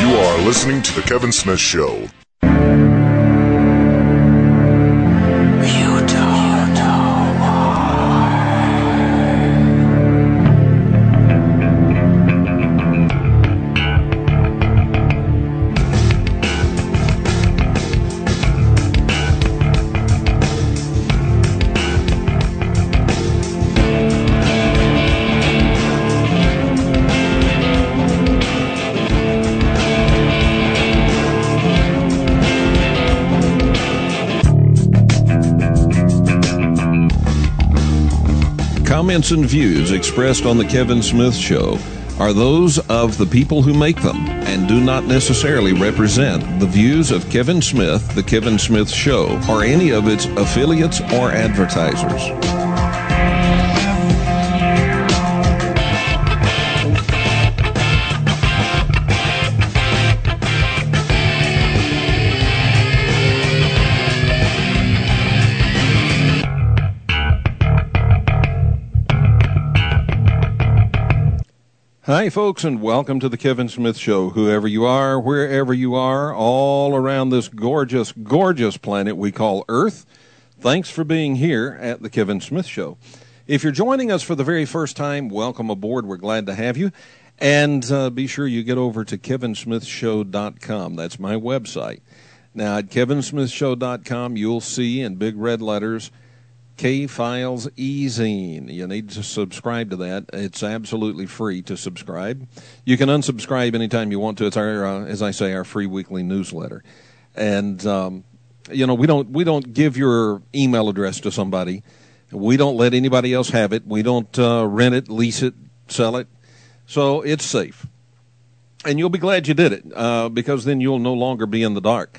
You are listening to The Kevin Smith Show. Comments and views expressed on The Kevin Smith Show are those of the people who make them and do not necessarily represent the views of Kevin Smith, The Kevin Smith Show, or any of its affiliates or advertisers. Hi, folks, and welcome to The Kevin Smith Show. Whoever you are, wherever you are, all around this gorgeous, gorgeous planet we call Earth, thanks for being here at The Kevin Smith Show. If you're joining us for the very first time, welcome aboard. We're glad to have you. And be sure you get over to kevinsmithshow.com. That's my website. Now, at kevinsmithshow.com, you'll see in big red letters, K-Files E-Zine. You need to subscribe to that. It's absolutely free to subscribe. You can unsubscribe anytime you want to. It's our, as I say, our free weekly newsletter. And, we don't give your email address to somebody. We don't let anybody else have it. We don't rent it, lease it, sell it. So it's safe. And you'll be glad you did it, because then you'll no longer be in the dark.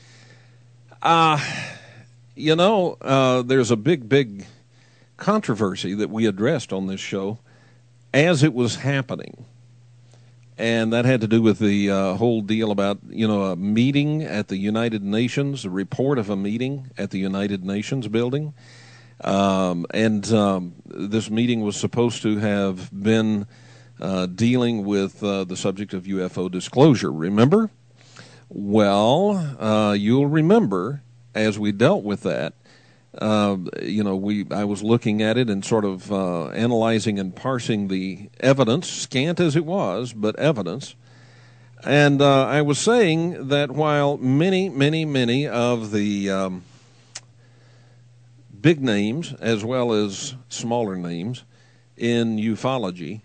There's a big controversy that we addressed on this show as it was happening. And that had to do with the whole deal about, a meeting at the United Nations, a report of a meeting at the United Nations building. This meeting was supposed to have been dealing with the subject of UFO disclosure. Remember? Well, you'll remember, as we dealt with that, I was looking at it and sort of analyzing and parsing the evidence, scant as it was, but evidence. And I was saying that while many of the big names, as well as smaller names in ufology,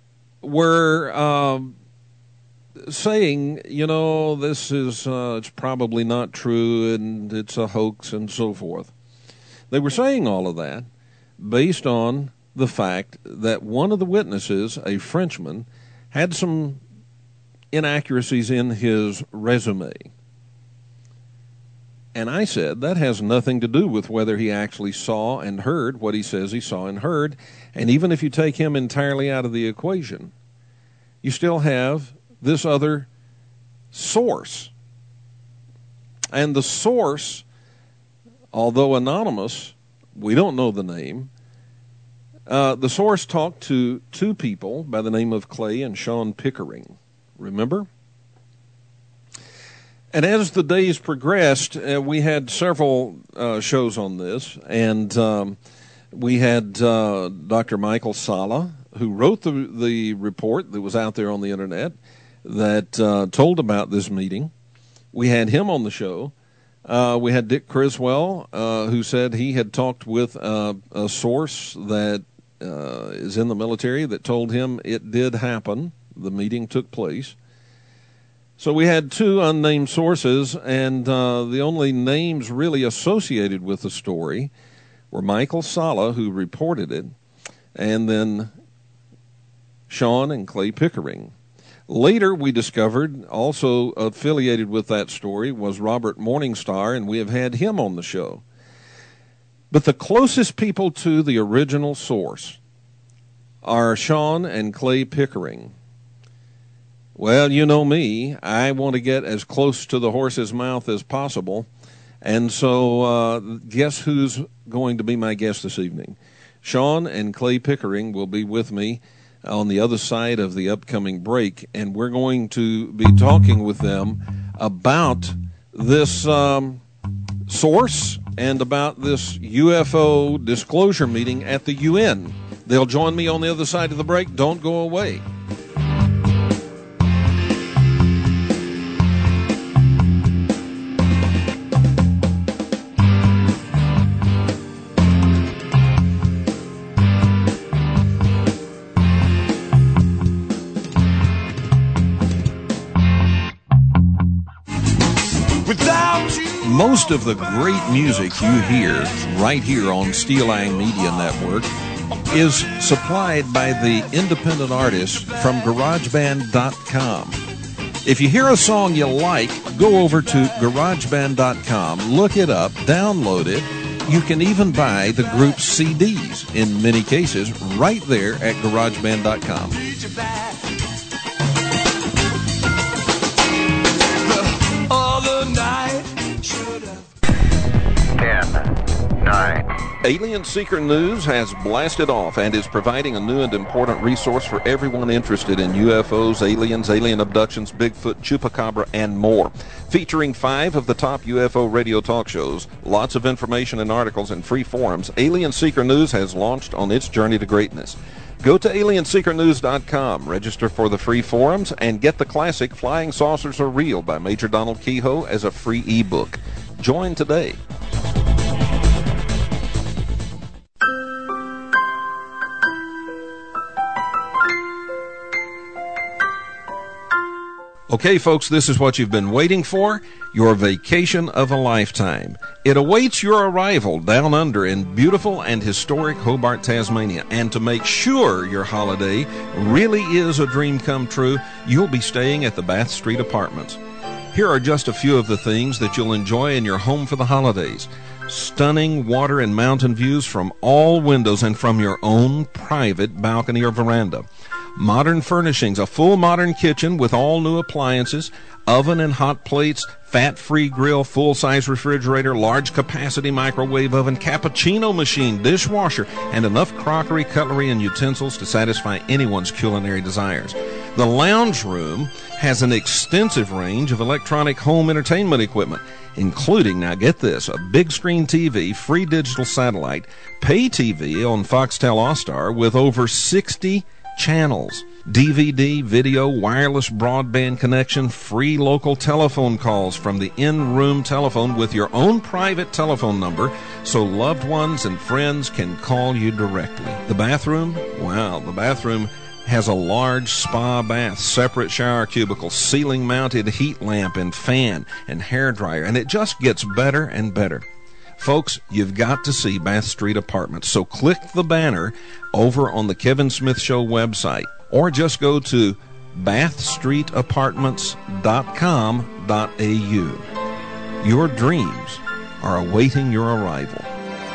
were saying, this is it's probably not true and it's a hoax and so forth. They were saying all of that based on the fact that one of the witnesses, a Frenchman, had some inaccuracies in his resume. And I said that has nothing to do with whether he actually saw and heard what he says he saw and heard. And even if you take him entirely out of the equation, you still have this other source. And the source, although anonymous, we don't know the name, the source talked to two people by the name of Clay and Sean Pickering. Remember? And as the days progressed, we had several shows on this, and we had Dr. Michael Salla, who wrote the report that was out there on the internet that told about this meeting. We had him on the show. We had Dick Criswell, who said he had talked with a source that is in the military that told him it did happen. The meeting took place. So we had two unnamed sources, and the only names really associated with the story were Michael Salla, who reported it, and then Sean and Clay Pickering. Later, we discovered, also affiliated with that story, was Robert Morningstar, and we have had him on the show. But the closest people to the original source are Sean and Clay Pickering. Well, you know me. I want to get as close to the horse's mouth as possible. And so guess who's going to be my guest this evening? Sean and Clay Pickering will be with me on the other side of the upcoming break, and we're going to be talking with them about this source and about this UFO disclosure meeting at the UN. They'll join me on the other side of the break. Don't go away. Most of the great music you hear right here on Steelang Media Network is supplied by the independent artists from GarageBand.com. If you hear a song you like, go over to GarageBand.com, look it up, download it. You can even buy the group's CDs, in many cases, right there at GarageBand.com. 10, 9. Alien Seeker News has blasted off and is providing a new and important resource for everyone interested in UFOs, aliens, alien abductions, Bigfoot, Chupacabra, and more. Featuring 5 of the top UFO radio talk shows, lots of information and articles, and free forums, Alien Seeker News has launched on its journey to greatness. Go to alienseekernews.com, register for the free forums, and get the classic Flying Saucers Are Real by Major Donald Kehoe as a free ebook. Join today. Okay, folks, this is what you've been waiting for, your vacation of a lifetime. It awaits your arrival down under in beautiful and historic Hobart, Tasmania. And to make sure your holiday really is a dream come true, you'll be staying at the Bath Street Apartments. Here are just a few of the things that you'll enjoy in your home for the holidays. Stunning water and mountain views from all windows and from your own private balcony or veranda. Modern furnishings, a full modern kitchen with all new appliances, oven and hot plates, fat-free grill, full-size refrigerator, large-capacity microwave oven, cappuccino machine, dishwasher, and enough crockery, cutlery, and utensils to satisfy anyone's culinary desires. The lounge room has an extensive range of electronic home entertainment equipment, including, now get this, a big screen TV, free digital satellite, pay TV on Foxtel All-Star with over 60 channels, DVD, video, wireless broadband connection, free local telephone calls from the in-room telephone with your own private telephone number so loved ones and friends can call you directly. The bathroom? Wow, the bathroom has a large spa bath, separate shower cubicle, ceiling-mounted heat lamp and fan and hair dryer, and it just gets better and better. Folks, you've got to see Bath Street Apartments, so click the banner over on the Kevin Smith Show website, or just go to bathstreetapartments.com.au. Your dreams are awaiting your arrival.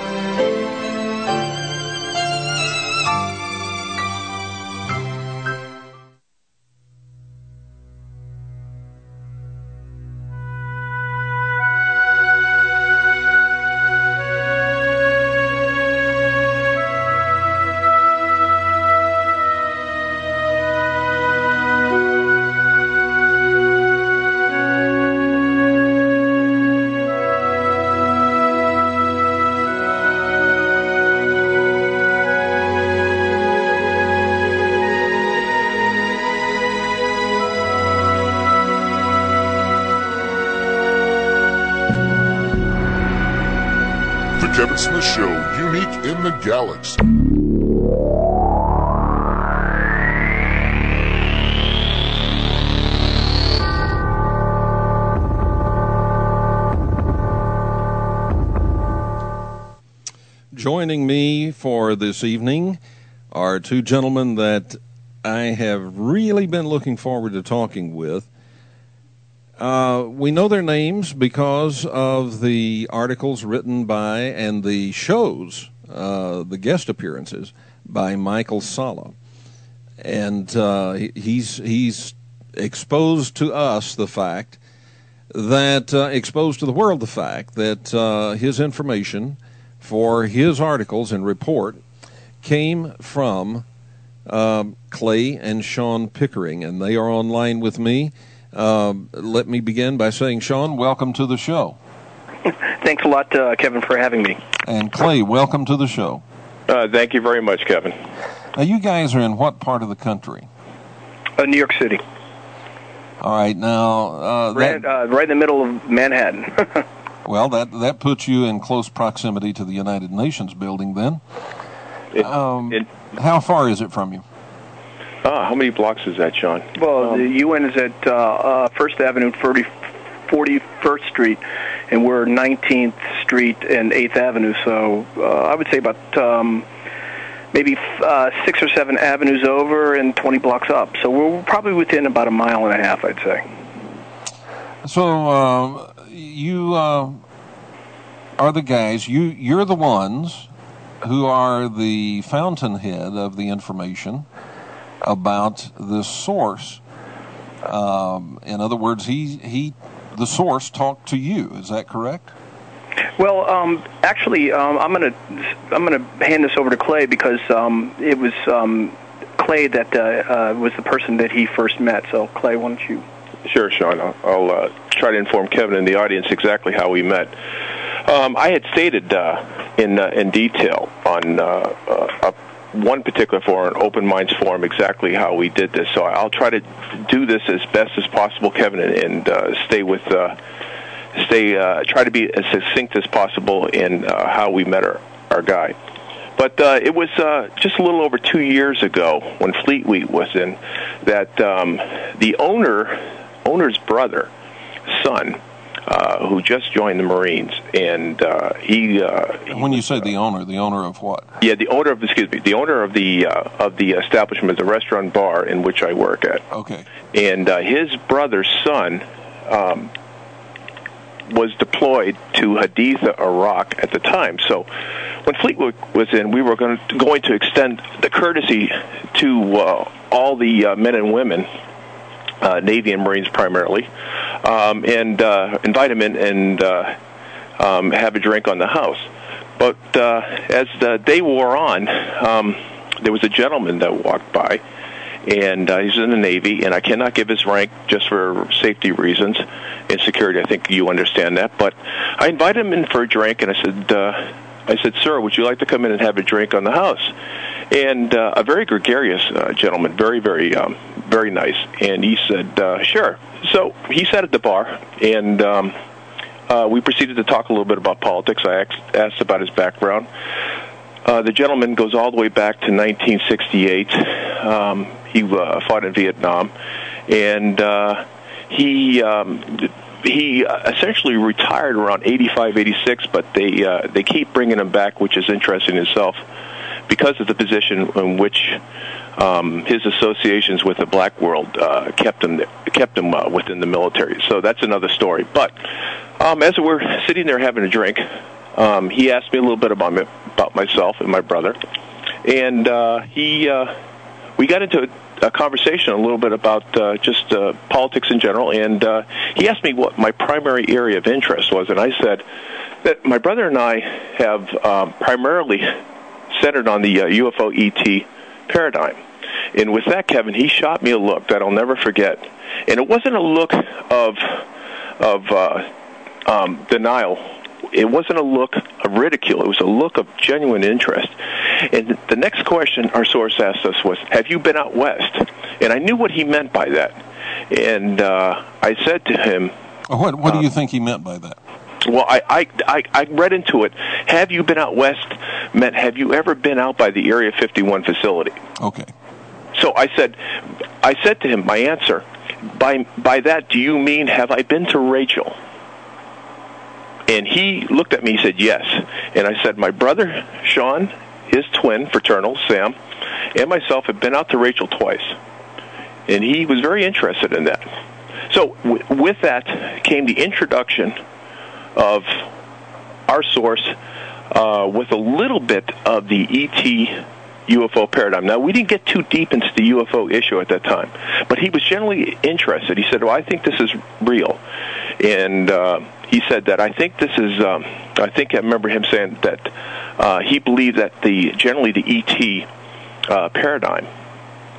The Kevin Smith Show, unique in the galaxy. Joining me for this evening are 2 gentlemen that I have really been looking forward to talking with. We know their names because of the articles written by and the shows, the guest appearances by Michael Salla. And he's exposed to us the fact that, exposed to the world the fact that his information for his articles and report came from Clay and Sean Pickering, and they are online with me. Let me begin by saying, Sean, welcome to the show. Thanks a lot, Kevin, for having me. And Clay, welcome to the show. Thank you very much, Kevin. Now, you guys are in what part of the country? New York City. All right, now... right in the middle of Manhattan. Well, that puts you in close proximity to the United Nations building, then. How far is it from you? How many blocks is that, Sean? Well, the UN is at 1st Avenue, 41st Street, and we're 19th Street and 8th Avenue, so I would say about maybe 6 or 7 avenues over and 20 blocks up. So we're probably within about a mile and a half, I'd say. So you are the guys, you're the ones who are the fountainhead of the information about the source. In other words, the source talked to you. Is that correct? Well, actually, I'm gonna hand this over to Clay because it was Clay that was the person that he first met. So, Clay, why don't you? Sure, Sean. I'll try to inform Kevin and the audience exactly how we met. I had stated in detail on one particular forum, an Open Minds forum, exactly how we did this. So I'll try to do this as best as possible, Kevin, and try to be as succinct as possible in how we met our guy. But it was just a little over 2 years ago when Fleet Week was in that the owner's brother, son, who just joined the Marines, and he. When you say the owner of what? Yeah, the owner of the establishment, the restaurant bar in which I work at. Okay. And his brother's son was deployed to Haditha, Iraq at the time. So when Fleetwood was in, we were going to extend the courtesy to all the men and women, Navy and Marines primarily, and invite them in and have a drink on the house. But as the day wore on, there was a gentleman that walked by, and he's in the Navy, and I cannot give his rank just for safety reasons and security. I think you understand that. But I invited him in for a drink, and I said, "Sir, would you like to come in and have a drink on the house?" And a very gregarious gentleman, very, very, very nice. And he said, "Sure." So he sat at the bar, and we proceeded to talk a little bit about politics. I asked about his background. The gentleman goes all the way back to 1968. He fought in Vietnam, and he essentially retired around 85, 86, but they keep bringing him back, which is interesting in itself, because of the position in which his associations with the black world kept him within the military. So that's another story. But as we're sitting there having a drink, he asked me a little bit about myself and my brother, and we got into a conversation a little bit about just politics in general, and he asked me what my primary area of interest was, and I said that my brother and I have primarily centered on the UFO ET paradigm. And with that, Kevin, he shot me a look that I'll never forget, and it wasn't a look of denial. It wasn't a look of ridicule. It was a look of genuine interest. And the next question our source asked us was, "Have you been out west?" And I knew what he meant by that. And I said to him... What do you think he meant by that? Well, I read into it. Have you been out west meant, have you ever been out by the Area 51 facility? Okay. So I said to him, my answer, by that, do you mean, have I been to Rachel? And he looked at me, he said, yes. And I said, my brother, Sean, his twin, fraternal, Sam, and myself have been out to Rachel twice. And he was very interested in that. So with that came the introduction of our source with a little bit of the ET UFO paradigm. Now, we didn't get too deep into the UFO issue at that time, but he was generally interested. He said, well, I think this is real. And he said that I think this is, I remember him saying that he believed that generally the ET paradigm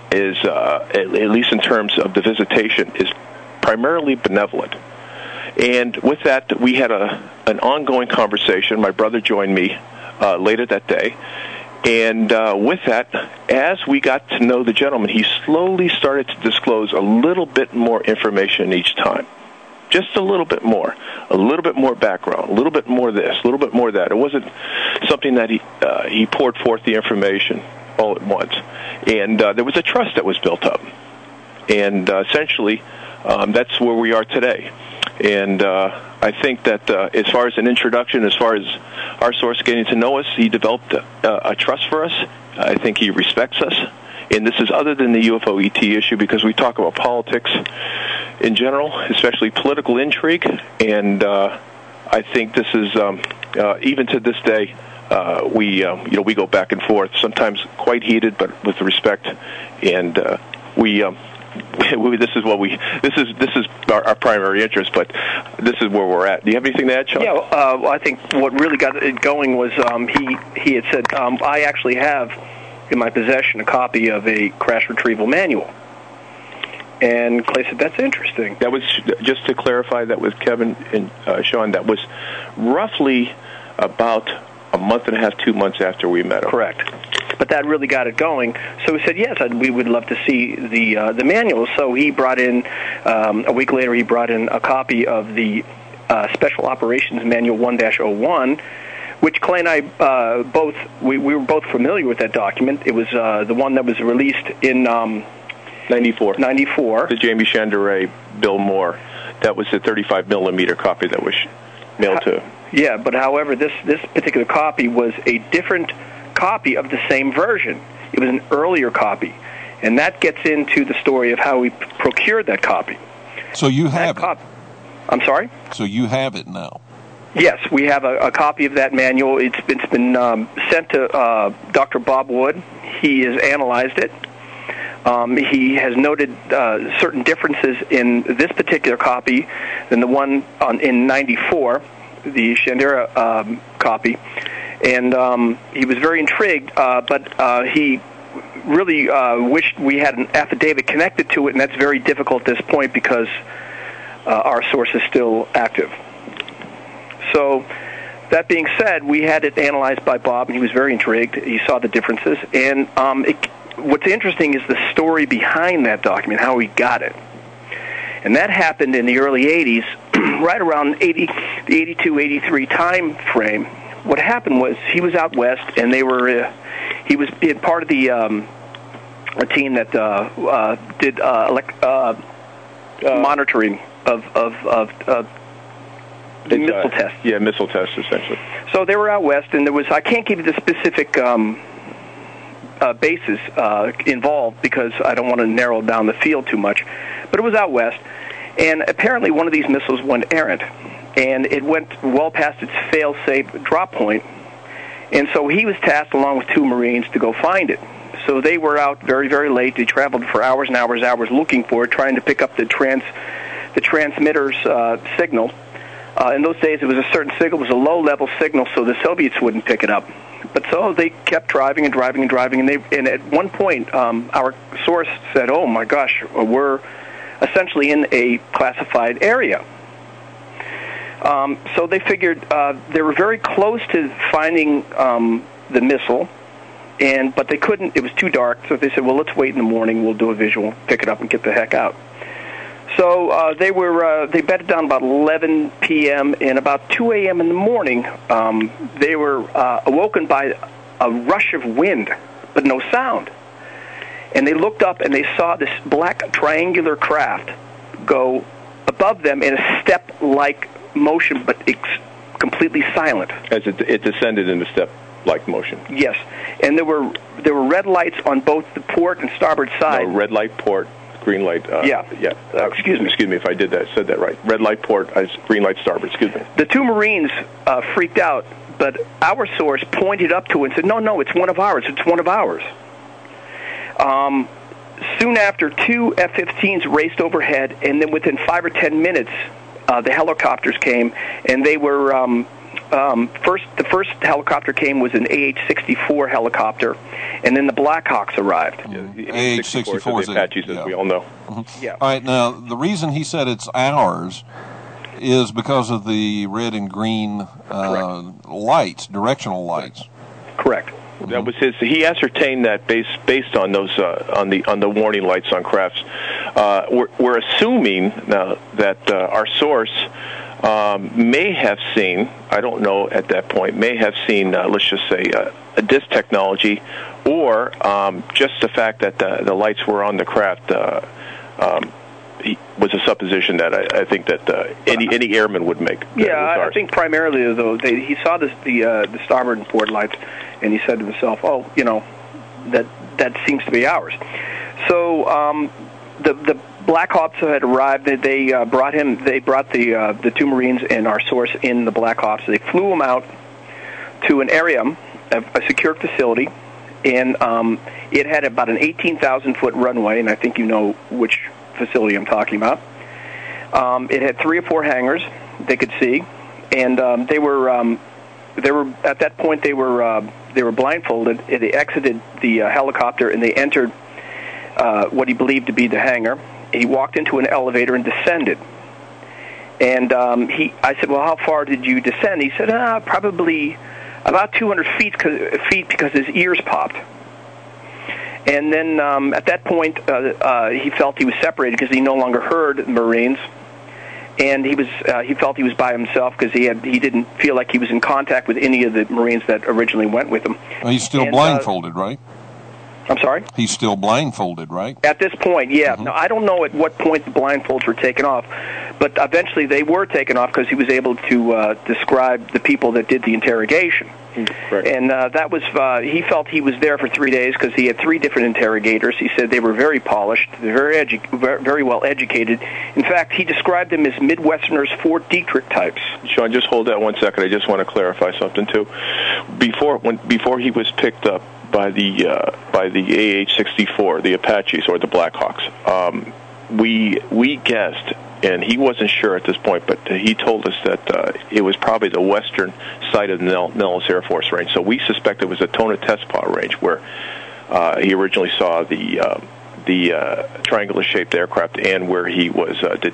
is, at least in terms of the visitation, is primarily benevolent. And with that, we had an ongoing conversation. My brother joined me later that day. And with that, as we got to know the gentleman, he slowly started to disclose a little bit more information each time. Just a little bit more background, a little bit more this, a little bit more that. It wasn't something that he poured forth the information all at once. And there was a trust that was built up. And essentially, that's where we are today. And I think that as far as an introduction, as far as our source getting to know us, he developed a trust for us. I think he respects us. And this is other than the UFO ET issue, because we talk about politics in general, especially political intrigue. And I think this is, even to this day, we go back and forth, sometimes quite heated, but with respect. And this is our primary interest, but this is where we're at. Do you have anything to add, Sean? Yeah, I think what really got it going was he had said, I actually have in my possession a copy of a crash retrieval manual. And Clay said, that's interesting. That was, just to clarify, that was Kevin and Sean, that was roughly about a month and a half, 2 months after we met him. Correct. But that really got it going. So we said, yes, we would love to see the manual. So he brought in, a week later, he brought in a copy of the Special Operations Manual 1-01, which Clay and I we were both familiar with that document. It was the one that was released in 94. The Jamie Chandray, Bill Moore. That was the 35-millimeter copy that was mailed to. Yeah, but however, this particular copy was a different copy of the same version. It was an earlier copy, and that gets into the story of how we procured that copy. So you have it. I'm sorry? So you have it now. Yes, we have a copy of that manual. It's been sent to Dr. Bob Wood. He has analyzed it. He has noted certain differences in this particular copy than the one in 94, the Chandra copy. And he was very intrigued, but he really wished we had an affidavit connected to it, and that's very difficult at this point because our source is still active. So that being said, we had it analyzed by Bob, and he was very intrigued. He saw the differences. And what's interesting is the story behind that document, how we got it. And that happened in the early 80s, right around the 82, 83 time frame. What happened was he was out west, and he was part of the a team that did monitoring of missile tests. Yeah, missile tests, essentially. So they were out west, and I can't give you the specific bases involved because I don't want to narrow down the field too much, but it was out west, and apparently one of these missiles went errant, and it went well past its fail-safe drop point, and so he was tasked along with 2 Marines to go find it. So they were out very, very late. They traveled for hours and hours looking for it, trying to pick up the transmitter's signal. In those days, it was a certain signal. It was a low-level signal, so the Soviets wouldn't pick it up. But so they kept driving, and at one point, our source said, oh, my gosh, we're essentially in a classified area. So they figured they were very close to finding the missile, but they couldn't. It was too dark, so they said, well, let's wait in the morning. We'll do a visual, pick it up, and get the heck out. So they bedded down about 11 p.m., and about 2 a.m. in the morning, they were awoken by a rush of wind, but no sound. And they looked up, and they saw this black triangular craft go above them in a step-like motion, but it's completely silent. As it descended in a step-like motion. Yes, and there were red lights on both the port and starboard side. No, red light, port. Green light. Excuse me if I said that right. Red light port, green light starboard. Excuse me. The 2 Marines freaked out, but our source pointed up to it and said, no, it's one of ours. It's one of ours. Soon after, 2 F-15s raced overhead, and then within 5 or 10 minutes, the helicopters came, and they were The first helicopter came was an AH-64 helicopter, and then the Blackhawks arrived. AH-64 is the Apaches, as we all know. Mm-hmm. Yeah. All right. Now, the reason he said it's ours is because of the red and green lights, directional lights. Correct. Mm-hmm. That was his. He ascertained that based on those on the warning lights on crafts. We're assuming now that our source may have seen, I don't know at that point, may have seen, let's just say, a disc technology, or just the fact that the lights were on the craft was a supposition that I think that any airman would make. Yeah, I think primarily, though, he saw the starboard and port lights, and he said to himself, "Oh, that seems to be ours." So the Blackhawks had arrived. They brought the two Marines and our source in the Blackhawks. They flew them out to an area, a secure facility, and it had about an 18,000-foot runway, and I think you know which facility I'm talking about. It had 3 or 4 hangars they could see, and they were at that point they were blindfolded. They exited the helicopter and they entered what he believed to be the hangar. He walked into an elevator and descended. And I said, "Well, how far did you descend?" He said, "Probably about 200 feet because his ears popped." And then at that point, he felt he was separated because he no longer heard the Marines, and he felt he was by himself because he didn't feel like he was in contact with any of the Marines that originally went with him. Well, he's still blindfolded, right? I'm sorry? He's still blindfolded, right? At this point, yeah. Mm-hmm. Now, I don't know at what point the blindfolds were taken off, but eventually they were taken off because he was able to describe the people that did the interrogation. Correct. And that was he felt he was there for 3 days because he had 3 different interrogators. He said they were very polished, very well educated. In fact, he described them as Midwesterners, Fort Detrick types. Sean, just hold that 1 second. I just want to clarify something too. Before he was picked up by the AH-64, the Apaches or the Blackhawks, we guessed, and he wasn't sure at this point, but he told us that it was probably the western side of the Nellis Air Force Range. So we suspect it was the Tonah-Tezpah Range where he originally saw the triangular-shaped aircraft and where he was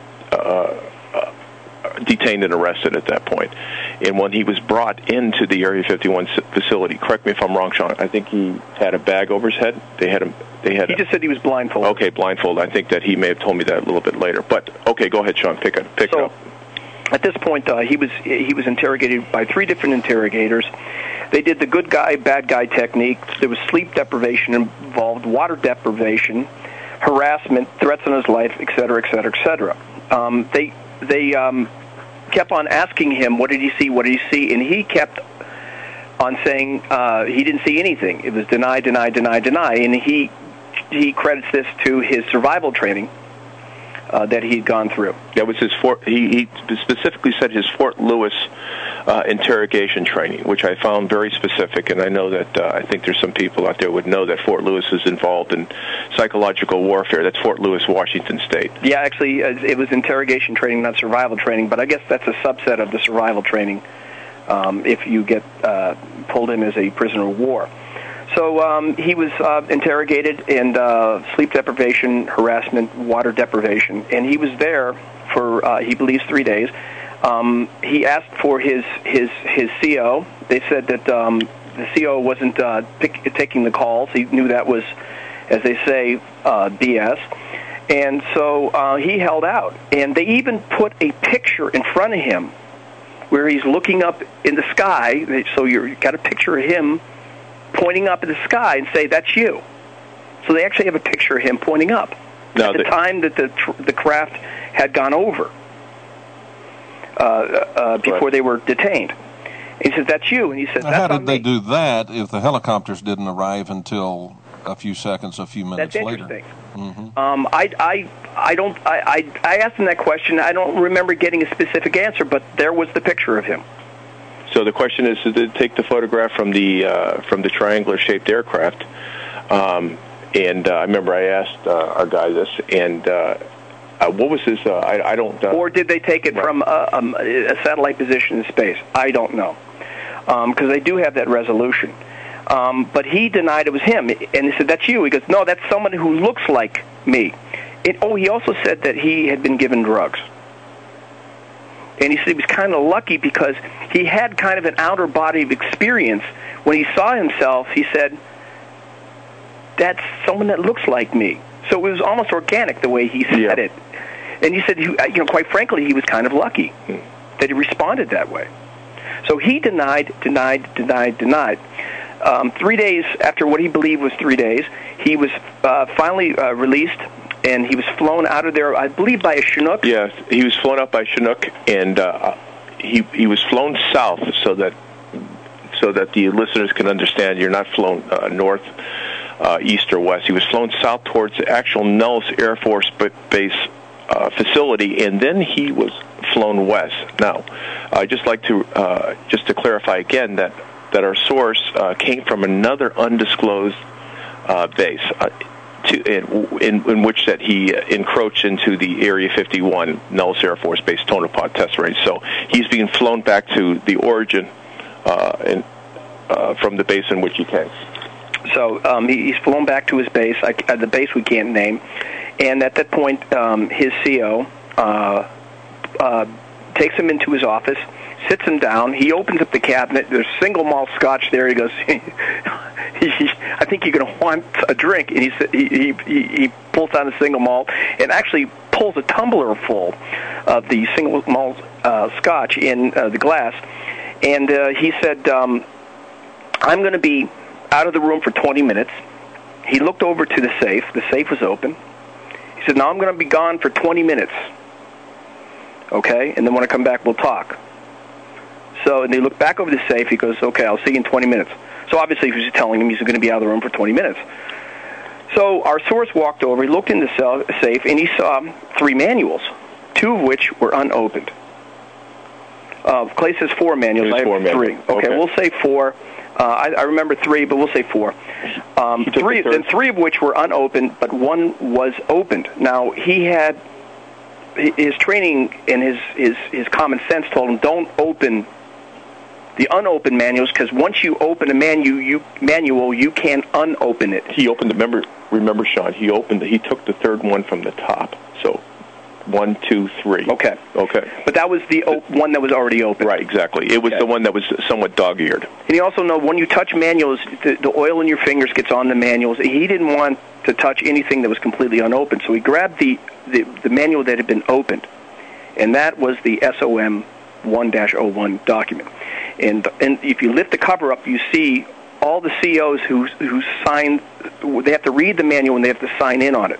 detained and arrested at that point. And when he was brought into the Area 51 facility, correct me if I'm wrong, Sean, I think he had a bag over his head. He just said he was blindfolded. Okay, blindfolded. I think that he may have told me that a little bit later. But okay, go ahead, Sean. Pick it up. At this point, he was interrogated by 3 different interrogators. They did the good guy, bad guy technique. There was sleep deprivation involved, water deprivation, harassment, threats on his life, et cetera, et cetera, et cetera. They kept on asking him, what did he see, and he kept on saying he didn't see anything. It was deny, and he credits this to his survival training that he'd gone through. That was his he specifically said his Fort Lewis interrogation training, which I found very specific, and I know that I think there's some people out there would know that Fort Lewis is involved in psychological warfare. That's Fort Lewis, Washington State. Yeah, actually, it was interrogation training, not survival training, but I guess that's a subset of the survival training if you get pulled in as a prisoner of war. So he was interrogated and sleep deprivation, harassment, water deprivation, and he was there for, he believes, 3 days. He asked for his CO. They said that the CO wasn't taking the calls. He knew that was, as they say, BS. And so he held out. And they even put a picture in front of him where he's looking up in the sky. So you've got a picture of him pointing up in the sky and say, "That's you." So they actually have a picture of him pointing up at the time that the craft had gone over. Before they were detained. He said, "That's you." And he said, "That's how did on they me." do that if the helicopters didn't arrive until a few minutes That's later? interesting. Mm-hmm. I asked him that question. I don't remember getting a specific answer, but there was the picture of him. So the question is, did they take the photograph from the triangular-shaped aircraft? And I remember I asked our guy this, and what was his? I don't. Or did they take it from a satellite position in space? I don't know. because they do have that resolution. But he denied it was him, and he said, "That's you." He goes, "No, that's someone who looks like me." He also said that he had been given drugs. And he said he was kind of lucky because he had kind of an outer body experience. When he saw himself, he said, "That's someone that looks like me." So it was almost organic the way he said it. And he said, quite frankly, he was kind of lucky that he responded that way. So he denied. 3 days after what he believed was 3 days, he was finally released, and he was flown out of there, I believe, by a Chinook. Yes, he was flown up by Chinook, and he was flown south so that the listeners can understand. You're not flown north, east, or west. He was flown south towards the actual Nellis Air Force Base facility, and then he was flown west. Now, I'd just like to just to clarify again that our source came from another undisclosed base. In which that he encroached into the Area 51 Nellis Air Force Base Tonopah test range. So he's being flown back to the origin from the base in which he came. So he's flown back to his base, the base we can't name, and at that point his CO takes him into his office, sits him down. He opens up the cabinet. There's single malt scotch there. He goes, "I think you're going to want a drink." And he pulls down a single malt and actually pulls a tumbler full of the single malt scotch in the glass. And he said, "I'm going to be out of the room for 20 minutes." He looked over to the safe. The safe was open. He said, "Now I'm going to be gone for 20 minutes. Okay? And then when I come back, we'll talk." So, and they look back over the safe. He goes, "Okay, I'll see you in 20 minutes." So obviously he was telling him he's going to be out of the room for 20 minutes. So our source walked over. He looked in the safe, and he saw 3 manuals, 2 of which were unopened. Clay says 4 manuals. I have 3. Okay, we'll say 4. I remember 3, but we'll say 4. 3 of which were unopened, but 1 was opened. Now, he had his training and his common sense told him, don't open the unopened manuals, because once you open a manual, you can't unopen it. He opened the. Remember, Sean. He took the third one from the top. So 1, 2, 3. Okay. But that was the one that was already open. Right. Exactly. It was the one that was somewhat dog-eared. And you also know when you touch manuals, the oil in your fingers gets on the manuals. He didn't want to touch anything that was completely unopened, so he grabbed the manual that had been opened, and that was the SOM 1-01 document. And if you lift the cover up, you see all the COs who signed. They have to read the manual and they have to sign in on it.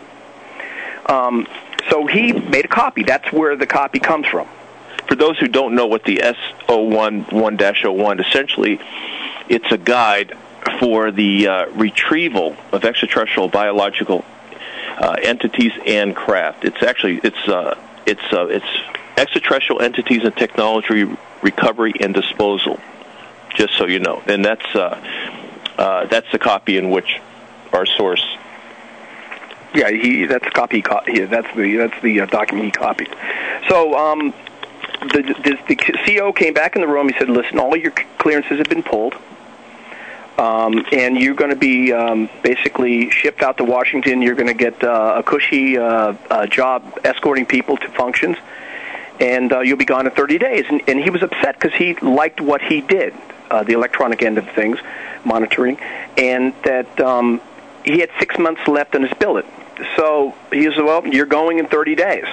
So he made a copy. That's where the copy comes from. For those who don't know what the SOM 1-01, essentially, it's a guide for the retrieval of extraterrestrial biological entities and craft. It's extraterrestrial entities and technology recovery and disposal, just so you know. And that's the copy in which our source. Yeah, that's the copy. That's the document he copied. So the CO came back in the room. He said, "Listen, all your clearances have been pulled, and you're going to be basically shipped out to Washington. You're going to get a cushy job escorting people to functions, and you'll be gone in 30 days." And he was upset because he liked what he did, the electronic end of things, monitoring, and that he had 6 months left on his billet. So he said, "Well, you're going in 30 days."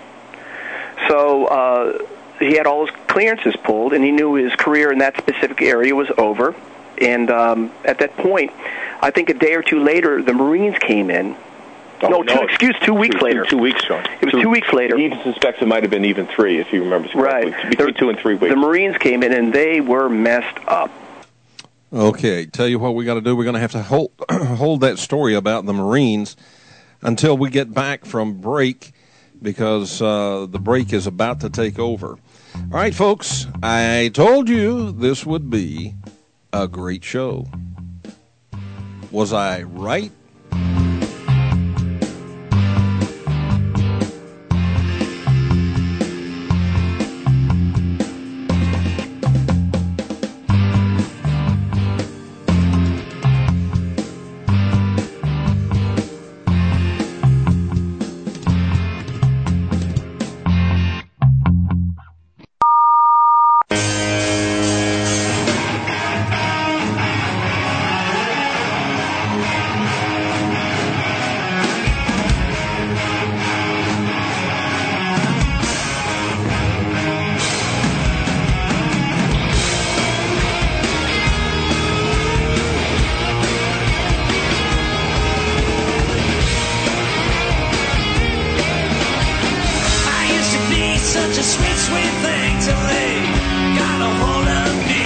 So he had all his clearances pulled, and he knew his career in that specific area was over. And at that point, I think a day or 2 later, the Marines came in. 2 weeks later. 2 weeks, Sean. It was 2 weeks later. He even suspects it might have been even 3, if you remember correctly. Right. Between 2 and 3 weeks. The Marines came in, and they were messed up. Okay, tell you what we got to do. We're going to have to hold that story about the Marines until we get back from break, because the break is about to take over. All right, folks, I told you this would be a great show. Was I right? such a sweet, sweet thing till they got a hold of me.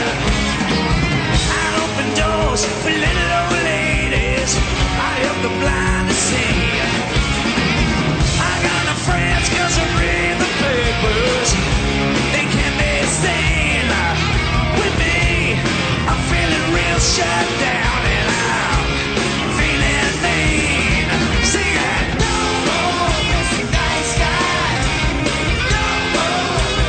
I open doors for little old ladies. I help the blind to see. I got no friends 'cause I read the papers. They can't be seen with me. I'm feeling real shut down and I'm feeling mean. Sing it. No more Mr. Nice Guy. No more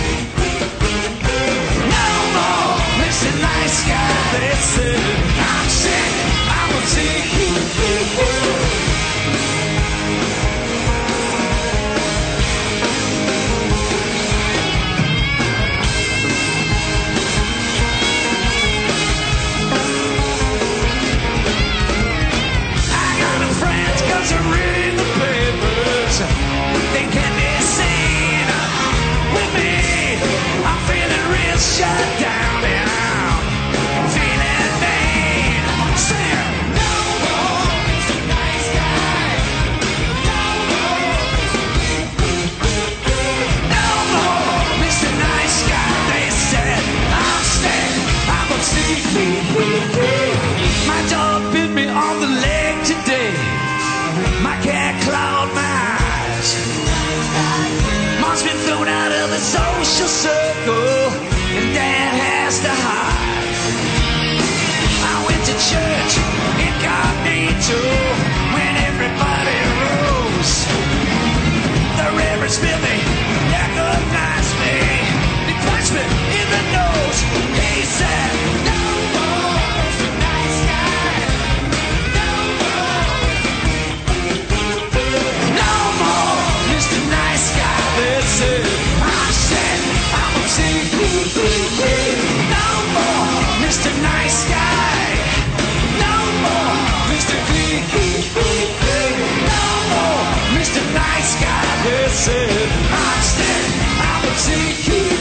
Mr. Nice Guy. They said I'm sick. I'm a sick. Shut down and I'm feeling mean. Say no more Mr. Nice Guy. No more Mr. Nice Guy. They said I'm sick. I'm upset. My dog bit me on the leg today. My cat clawed my eyes. Mom's been thrown out of the social circle. And Dad has to hide. I went to church incognito when everybody rose. The Reverend Smithy recognized me. He punched me in the nose. He said, no more Mr. Nice Guy. No more. No more Mr. Nice Guy. They said, I'm sick. I'm upset. No more Mr. Nice Guy. No more Mr. Clean. No more Mr. Nice Guy. They said I'm sick. I'm upset.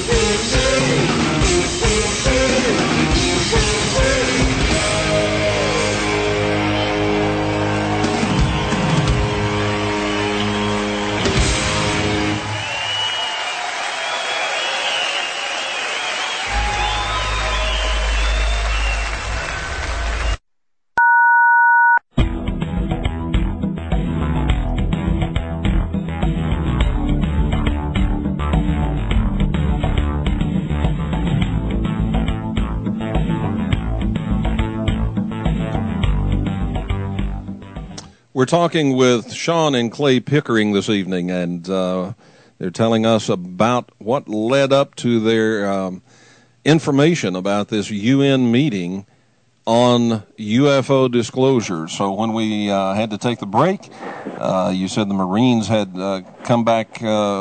We're talking with Sean and Clay Pickering this evening, and they're telling us about what led up to their information about this UN meeting on UFO disclosure. So when we had to take the break, you said the Marines had come back.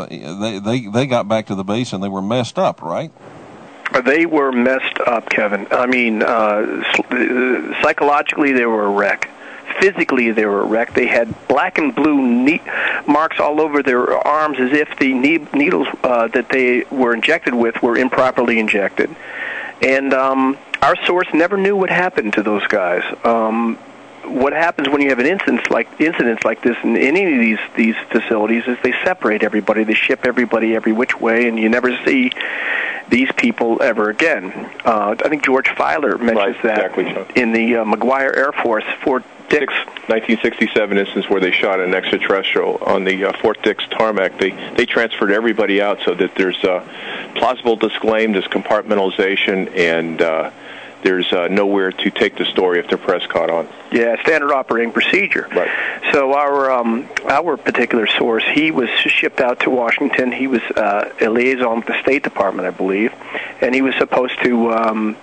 They got back to the base and they were messed up, right? They were messed up, Kevin. I mean, psychologically, they were a wreck. Physically, they were a wreck. They had black and blue marks all over their arms as if the needles that they were injected with were improperly injected. And our source never knew what happened to those guys. What happens when you have an incidents like this in any of these facilities is they separate everybody. They ship everybody every which way, and you never see these people ever again. I think George Filer mentions that in the McGuire Air Force Fort Dix 1967 instance where they shot an extraterrestrial on the Fort Dix tarmac. They transferred everybody out so that there's plausible disclaim, there's compartmentalization, and there's nowhere to take the story if the press caught on. Yeah, standard operating procedure. Right. So our particular source, he was shipped out to Washington. He was a liaison with the State Department, I believe, and he was supposed to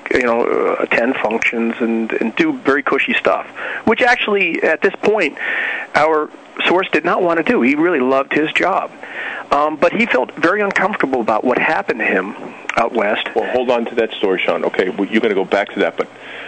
attend functions and do very cushy stuff, which actually at this point our source did not want to do. He really loved his job. But he felt very uncomfortable about what happened to him out west. Well, hold on to that story, Sean. Okay, well, you're going to go back to that. But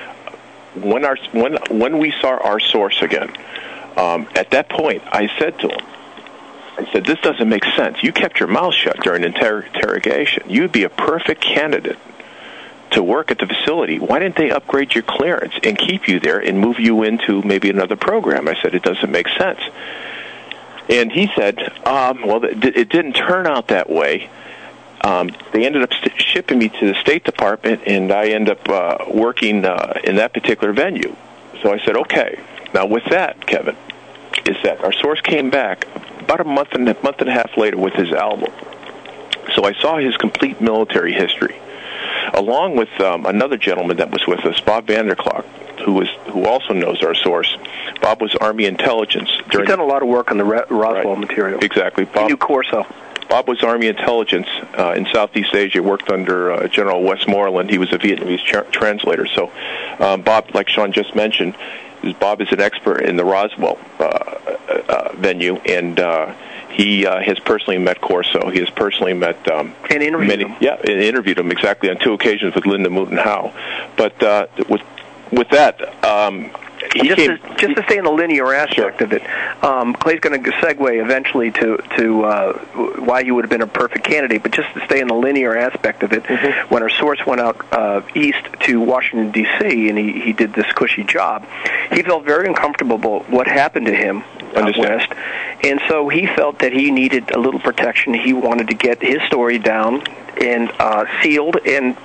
when we saw our source again, at that point, I said to him, this doesn't make sense. You kept your mouth shut during interrogation. You'd be a perfect candidate to work at the facility. Why didn't they upgrade your clearance and keep you there and move you into maybe another program? I said, it doesn't make sense. And he said, well, it didn't turn out that way. They ended up shipping me to the State Department, and I ended up working in that particular venue. So I said, okay. Now with that, Kevin, is that our source came back about a month and a half later with his album. So I saw his complete military history, along with another gentleman that was with us, Bob Vanderklok, who also knows our source. Bob was Army intelligence. He's done a lot of work on the Roswell material. Exactly. He knew Corso. Bob was Army intelligence in Southeast Asia, worked under General Westmoreland. He was a Vietnamese translator. So Bob, like Sean just mentioned, Bob is an expert in the Roswell venue, and he has personally met Corso. He has personally met and interviewed him. Yeah, and interviewed him exactly on 2 occasions with Linda Moulton Howe. But with that, just to stay in the linear aspect of it, Clay's going to segue eventually to why you would have been a perfect candidate, but just to stay in the linear aspect of it, when our source went out east to Washington, D.C., and he did this cushy job, he felt very uncomfortable about what happened to him out west, and so he felt that he needed a little protection. He wanted to get his story down and sealed and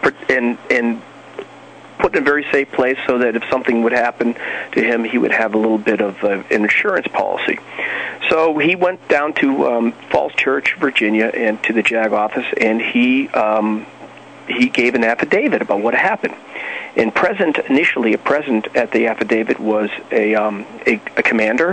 put in a very safe place so that if something would happen to him, he would have a little bit of an insurance policy. So he went down to Falls Church, Virginia, and to the JAG office, and he gave an affidavit about what happened. And initially present at the affidavit was a commander.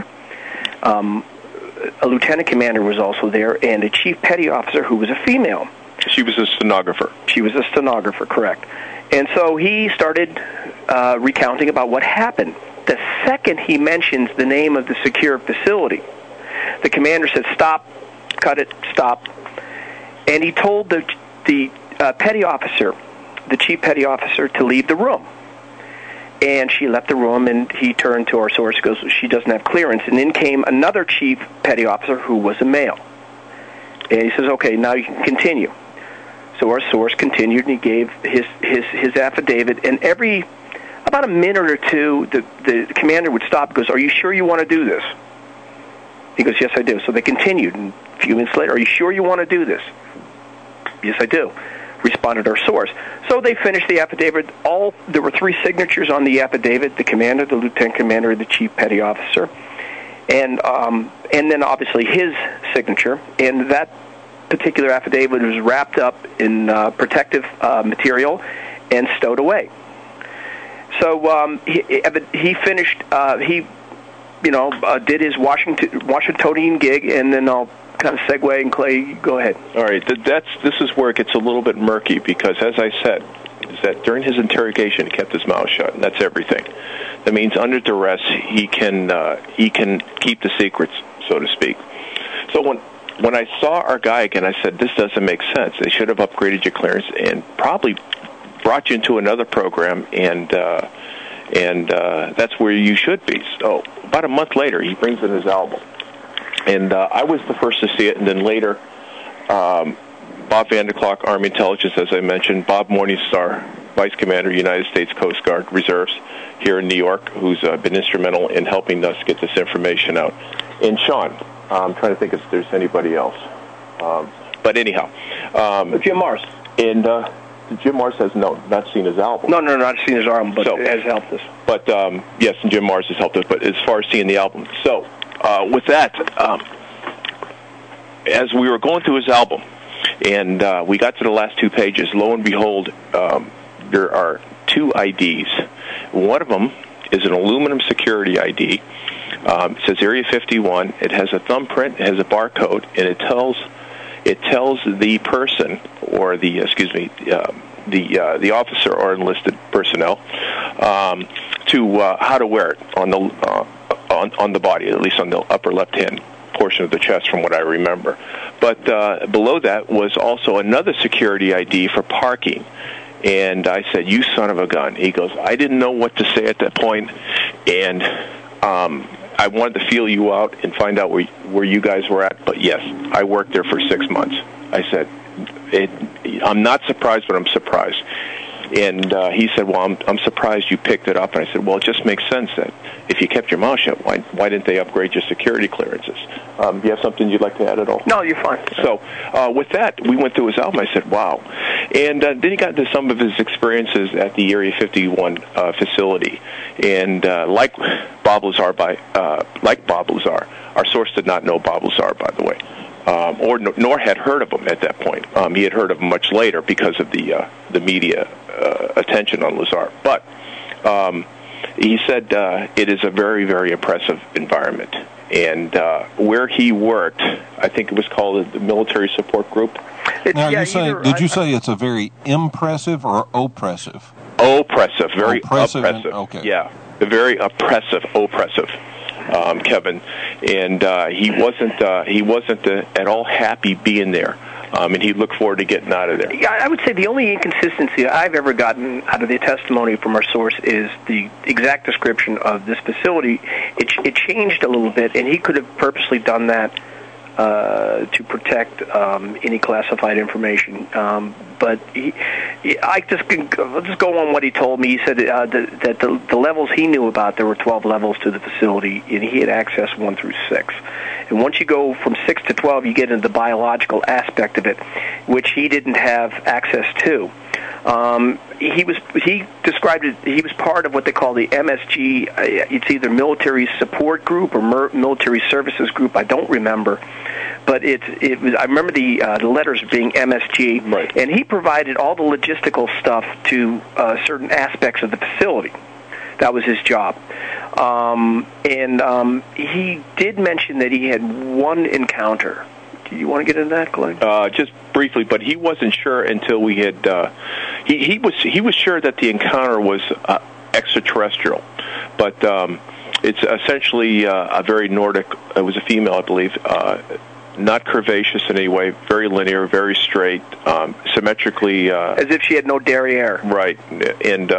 A lieutenant commander was also there, and a chief petty officer who was a female. She was a stenographer. She was a stenographer, correct. And so he started recounting about what happened. The second he mentions the name of the secure facility, the commander said, "Stop, cut it, stop." And he told the petty officer, the chief petty officer, to leave the room. And she left the room, and he turned to our source and goes, "She doesn't have clearance." And in came another chief petty officer who was a male. And he says, "Okay, now you can continue." So our source continued, and he gave his affidavit. And about a minute or two, the commander would stop and goes, "Are you sure you want to do this?" He goes, "Yes, I do." So they continued. And a few minutes later, "Are you sure you want to do this?" "Yes, I do," responded our source. So they finished the affidavit. There were 3 signatures on the affidavit: the commander, the lieutenant commander, and the chief petty officer. And then obviously his signature. And that particular affidavit was wrapped up in protective material and stowed away. So he finished. He did his Washingtonian gig, and then I'll kind of segue, and Clay, go ahead. All right, this is where it gets a little bit murky, because as I said, is that during his interrogation he kept his mouth shut, and that's everything. That means under duress he can keep the secrets, so to speak. So when I saw our guy again, I said, this doesn't make sense. They should have upgraded your clearance and probably brought you into another program, and that's where you should be. So about a month later, he brings in his album. And I was the first to see it, and then later, Bob Vanderklok, Army Intelligence, as I mentioned, Bob Morningstar, Vice Commander, United States Coast Guard Reserves here in New York, who's been instrumental in helping us get this information out. And Sean, I'm trying to think if there's anybody else. But anyhow. Jim Mars. And Jim Mars has not seen his album. No, not seen his album, but it has helped us. But, yes, and Jim Mars has helped us. But as far as seeing the album. So, with that, as we were going through his album, and we got to the last 2 pages, lo and behold, there are 2 IDs. One of them is an aluminum security ID. It says Area 51. It has a thumbprint, it has a barcode, and it tells the person, or the officer or enlisted personnel, to how to wear it on the body, at least on the upper left-hand portion of the chest, from what I remember. But below that was also another security ID for parking. And I said, "You son of a gun." He goes, "I didn't know what to say at that point, and I wanted to feel you out and find out where you guys were at. But yes, I worked there for 6 months." I said, "I'm not surprised, but I'm surprised." And he said, well, I'm surprised you picked it up. And I said, well, it just makes sense that if you kept your mouth shut, why didn't they upgrade your security clearances? Do you have something you'd like to add at all? No, you're fine. So with that, we went through his album. I said, wow. And then he got into some of his experiences at the Area 51 facility. And like Bob Lazar, our source did not know Bob Lazar, by the way. Nor had heard of him at that point. He had heard of him much later because of the media attention on Lazar. But he said it is a very, very impressive environment. And where he worked, I think it was called the Military Support Group. Now, did you say it's a very impressive or oppressive? Oppressive, very oppressive. Okay. Yeah, very oppressive. Kevin, and he wasn't at all happy being there, and he looked forward to getting out of there. Yeah, I would say the only inconsistency I've ever gotten out of the testimony from our source is the exact description of this facility. It changed a little bit, and he could have purposely done that to protect any classified information. But I'll just go on what he told me. He said that the levels he knew about, there were 12 levels to the facility, and he had access 1 through 6. And once you go from 6 to 12, you get into the biological aspect of it, which he didn't have access to. He described it. He was part of what they call the MSG. It's either Military Support Group or Military Services Group. I don't remember, but it was. I remember the letters being MSG, right. And he provided all the logistical stuff to certain aspects of the facility. That was his job. He did mention that he had one encounter. Do you want to get into that, Glenn? Just briefly, but he wasn't sure until we had. He was sure that the encounter was extraterrestrial, but it's essentially a very Nordic. It was a female, I believe. Not curvaceous in any way, very linear, very straight, symmetrically. As if she had no derriere. Right, and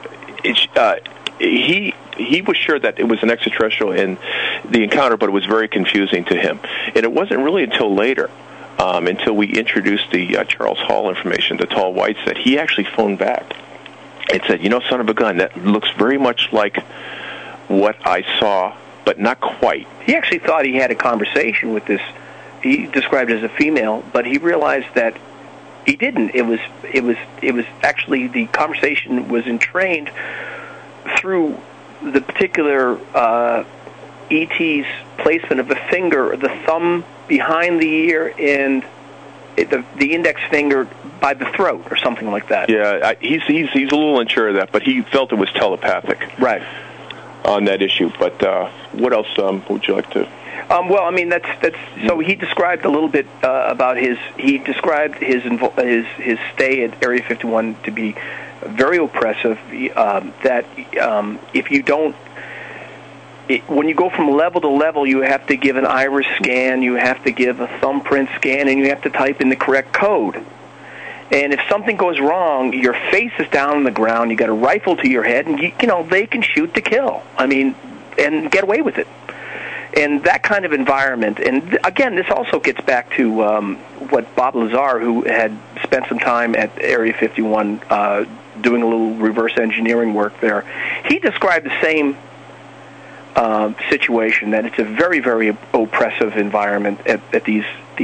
he was sure that it was an extraterrestrial in the encounter, but it was very confusing to him. And it wasn't really until later, until we introduced the Charles Hall information to Tall Whites, that he actually phoned back and said, son of a gun, that looks very much like what I saw, but not quite. He actually thought he had a conversation with this, he described as a female, but he realized that he didn't. It was actually, the conversation was entrained through the particular ET's placement of the finger, the thumb behind the ear, and the index finger by the throat, or something like that. Yeah, he's a little unsure of that, but he felt it was telepathic. Right. On that issue. But what else would you like to? Well, I mean, that's so he described a little bit about his stay at Area 51 to be very oppressive. That if you don't, when you go from level to level, you have to give an iris scan, you have to give a thumbprint scan, and you have to type in the correct code. And if something goes wrong, your face is down on the ground, you got a rifle to your head, and they can shoot to kill. I mean, and get away with it. And that kind of environment, and again, this also gets back to what Bob Lazar, who had spent some time at Area 51 doing a little reverse engineering work there, he described the same situation, that it's a very, very oppressive environment at these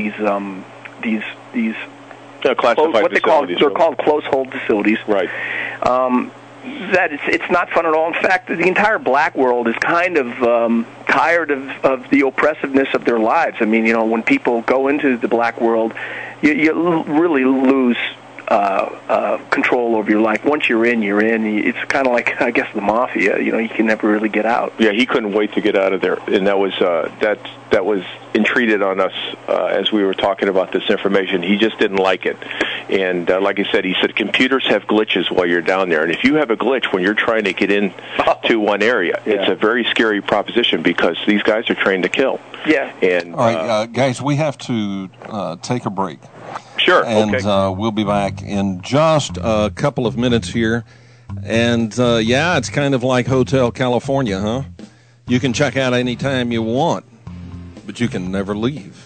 classified what facilities. They're called close hold facilities. Right. That it's not fun at all. In fact, the entire black world is kind of tired of the oppressiveness of their lives. I mean, when people go into the black world, you really lose control over your life. Once you're in, you're in. It's kind of like, I guess, the mafia. You can never really get out. Yeah, he couldn't wait to get out of there, and that was that was entreated on us as we were talking about this information. He just didn't like it, and like I said, he said computers have glitches while you're down there, and if you have a glitch when you're trying to get in to one area, it's a very scary proposition because these guys are trained to kill. Yeah. And all right, guys, we have to take a break. Sure. And okay. We'll be back in just a couple of minutes here. And, it's kind of like Hotel California, huh? You can check out anytime you want, but you can never leave.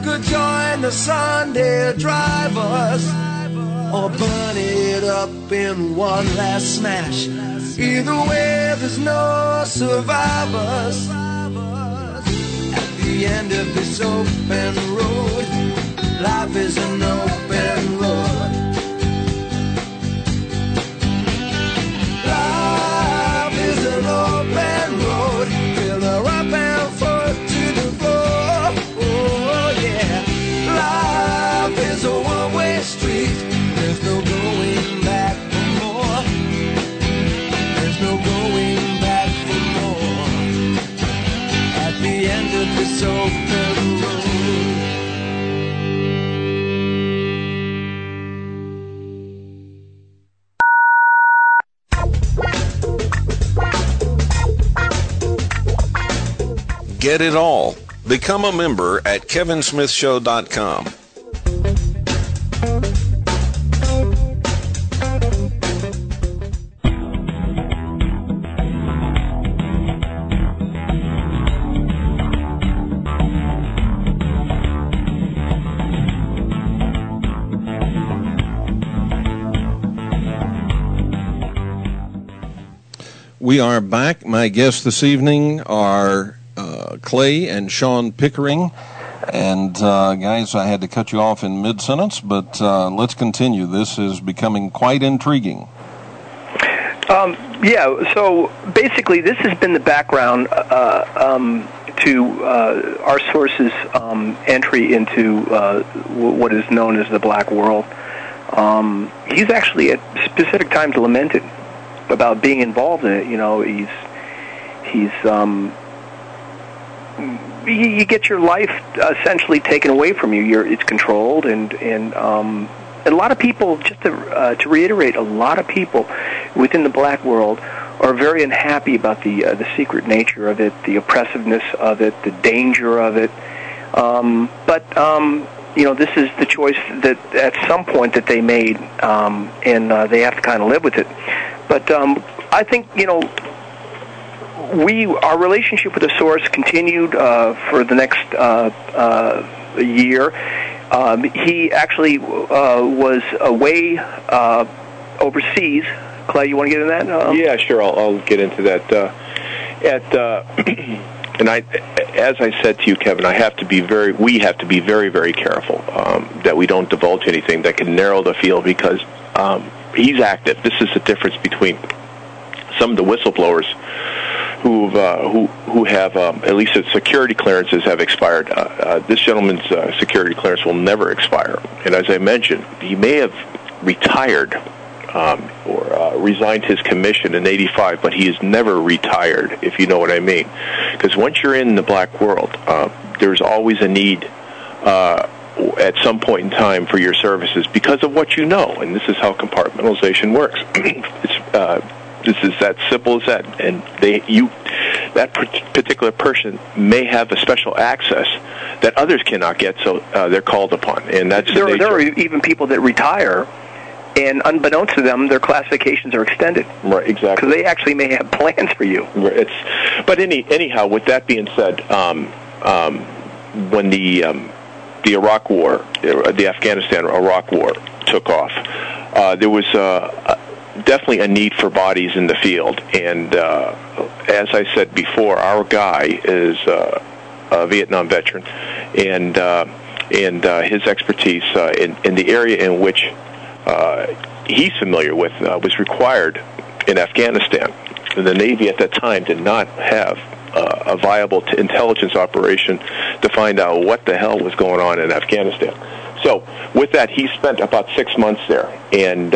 could join the Sunday drivers or burn it up in one last smash. Either way, there's no survivors. At the end of this open road, life is an open road. Life is an open road. Fill her up and foot to the floor. Oh yeah. Life is a one-way street. There's no going back for more. There's no going back for more. At the end of this open road. Get it all. Become a member at kevinsmithshow.com. We are back. My guests this evening are Clay and Sean Pickering. And, guys, I had to cut you off in mid-sentence, but let's continue. This is becoming quite intriguing. Yeah, so basically this has been the background to our source's entry into what is known as the black world. He's actually at specific times lamented about being involved in it. You know, he's you get your life essentially taken away from you. It's controlled, and a lot of people, just to reiterate, a lot of people within the black world are very unhappy about the secret nature of it, the oppressiveness of it, the danger of it. But you know, this is the choice that at some point that they made, and they have to kind of live with it. But I think, you know, our relationship with the source continued for the next year. He actually was away overseas. Clay, you want to get into that? Yeah, sure. I'll get into that. And as I said to you, Kevin, we have to be very, very careful that we don't divulge anything that can narrow the field, because he's active. This is the difference between some of the whistleblowers who have at least its security clearances have expired. This gentleman's security clearance will never expire. And as I mentioned, he may have retired or resigned his commission in '85, but he is never retired, if you know what I mean. Because once you're in the black world, there's always a need at some point in time for your services because of what you know, and this is how compartmentalization works. This is that simple as that, and that particular person may have a special access that others cannot get, so they're called upon, and that's there are even people that retire, and unbeknownst to them, their classifications are extended. Right, exactly. Because they actually may have plans for you. But anyhow, with that being said, when the Iraq War, the Afghanistan-Iraq War took off, there was definitely a need for bodies in the field. And as I said before, our guy is a Vietnam veteran, and his expertise in the area in which he's familiar with was required in Afghanistan. The Navy at that time did not have a viable intelligence operation to find out what the hell was going on in Afghanistan. So with that, he spent about 6 months there, and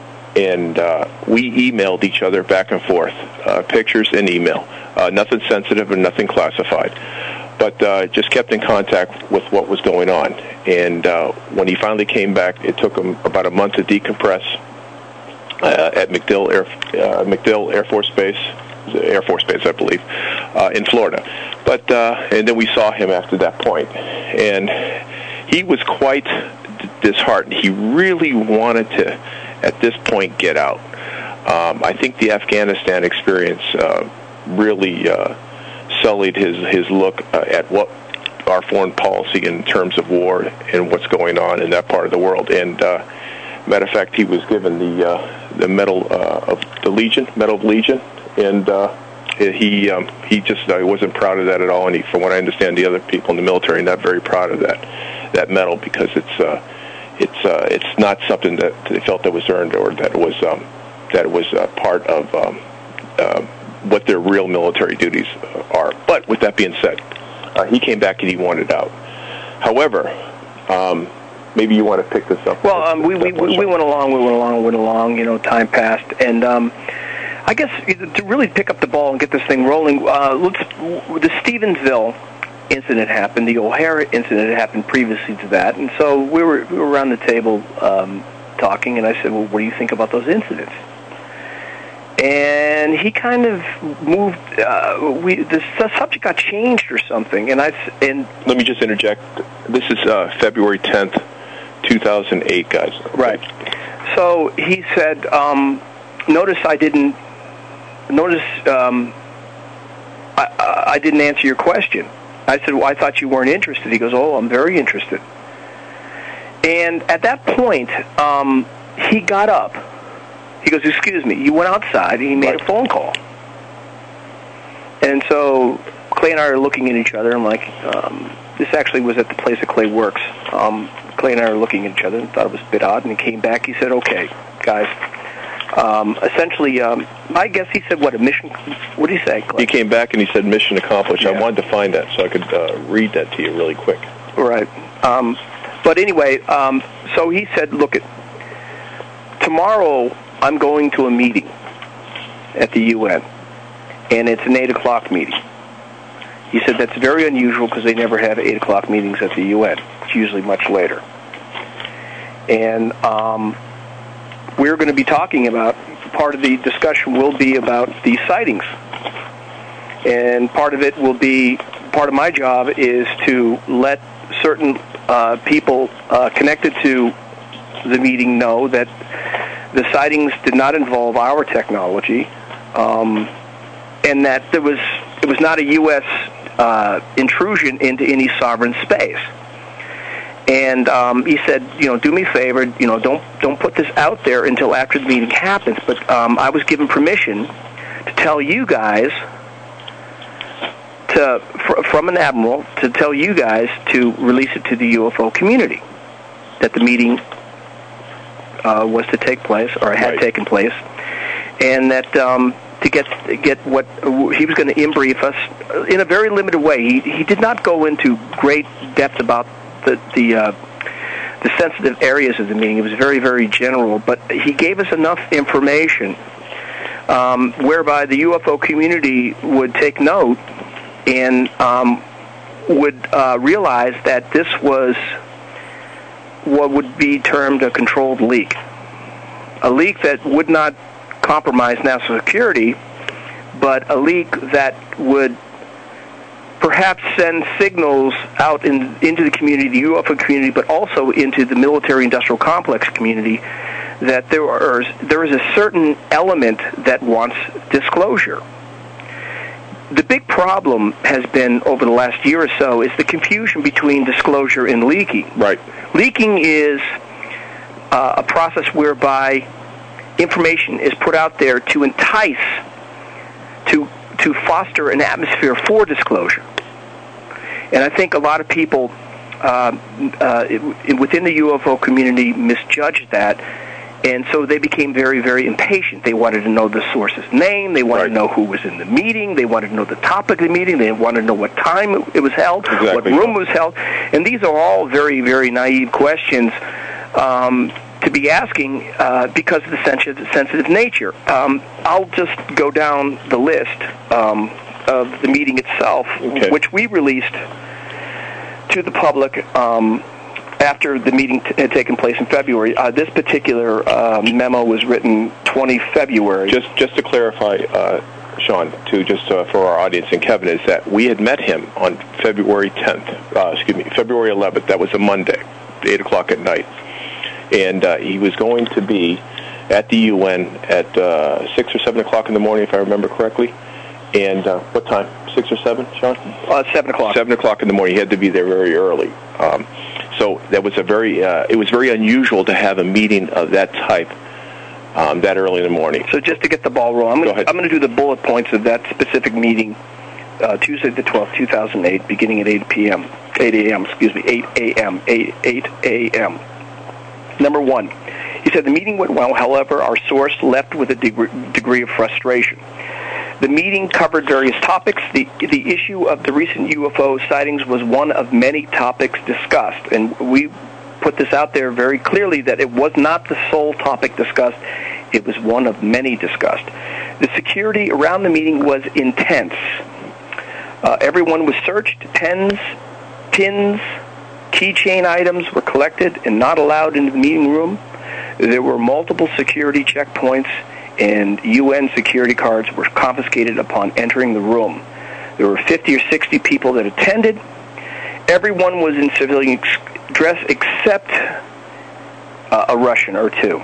we emailed each other back and forth, pictures and email, nothing sensitive and nothing classified, but just kept in contact with what was going on. And when he finally came back, it took him about a month to decompress at MacDill Air Force Base, I believe, in Florida. But and then we saw him after that point, and he was quite disheartened. He really wanted to, at this point, get out. I think the Afghanistan experience really sullied his look at what our foreign policy in terms of war and what's going on in that part of the world. And matter of fact, he was given the Medal of the Legion, Medal of Legion, and he just wasn't proud of that at all. And from what I understand, the other people in the military are not very proud of that medal, because it's not something that they felt that was earned, or that it was part of what their real military duties are. But with that being said, he came back and he wanted out. However, maybe you want to pick this up. Well, we went along. You know, time passed, and I guess to really pick up the ball and get this thing rolling, the Stevensville incident happened. The O'Hara incident happened previously to that, and so we were around the table talking, and I said, "Well, what do you think about those incidents?" And he kind of moved. The subject got changed or something, and let me just interject. This is February 10th, 2008, guys. Right. So he said, "Notice I didn't answer your question." I said, "Well, I thought you weren't interested." He goes, "Oh, I'm very interested." And at that point, he got up. He goes, "Excuse me." You went outside, and he made a phone call. And so Clay and I are looking at each other, and this actually was at the place that Clay works. Clay and I are looking at each other and thought it was a bit odd, and he came back. He said, "Okay, guys." Essentially, I guess he said, "What, a mission?" What did he say, Clay? He came back and he said, "Mission accomplished." Yeah. I wanted to find that so I could read that to you really quick. Right. But anyway, so he said, "Look, tomorrow I'm going to a meeting at the UN, and it's an 8 o'clock meeting." He said that's very unusual because they never have 8 o'clock meetings at the UN. It's usually much later. And we're going to be talking about, part of the discussion will be about these sightings. And part of my job is to let certain people connected to the meeting know that the sightings did not involve our technology, and that it was not a U.S. Intrusion into any sovereign space. And he said, "Do me a favor, don't put this out there until after the meeting happens." But I was given permission to tell you guys, from an admiral, to tell you guys to release it to the UFO community, that the meeting was to take place, or had taken place, and that to get what he was going to brief us in a very limited way. He did not go into great depth about the sensitive areas of the meeting. It was very, very general, but he gave us enough information whereby the UFO community would take note and would realize that this was what would be termed a controlled leak. A leak that would not compromise national security, but a leak that would perhaps send signals out into the community, the UFO community, but also into the military-industrial complex community, that there is a certain element that wants disclosure. The big problem has been, over the last year or so, is the confusion between disclosure and leaking. Right. Leaking is a process whereby information is put out there to entice, to foster an atmosphere for disclosure. And I think a lot of people within the UFO community misjudged that, and so they became very, very impatient. They wanted to know the source's name. They wanted to know who was in the meeting. They wanted to know the topic of the meeting. They wanted to know what time it was held, what room was held. And these are all very, very naive questions to be asking because of the sensitive nature. I'll just go down the list of the meeting itself, which we released to the public after the meeting had taken place in February. This particular memo was written 20 February. Just to clarify, Sean, for our audience and Kevin, is that we had met him on February 11th. That was a Monday, 8 o'clock at night. And he was going to be at the UN at 6 or 7 o'clock in the morning, if I remember correctly. And what time? 6 or 7, Sean? 7 o'clock. 7 o'clock in the morning. He had to be there very early. So that was it was very unusual to have a meeting of that type that early in the morning. So just to get the ball rolling, I'm going to do the bullet points of that specific meeting, Tuesday the 12th, 2008, beginning at 8 a.m. Number one, he said the meeting went well. However, our source left with a degree of frustration. The meeting covered various topics. The issue of the recent UFO sightings was one of many topics discussed, and we put this out there very clearly that it was not the sole topic discussed. It was one of many discussed. The security around the meeting was intense. Everyone was searched. Pins, keychain items were collected and not allowed into the meeting room. There were multiple security checkpoints, and UN security cards were confiscated upon entering the room. There were 50 or 60 people that attended. Everyone was in civilian dress except a Russian or two.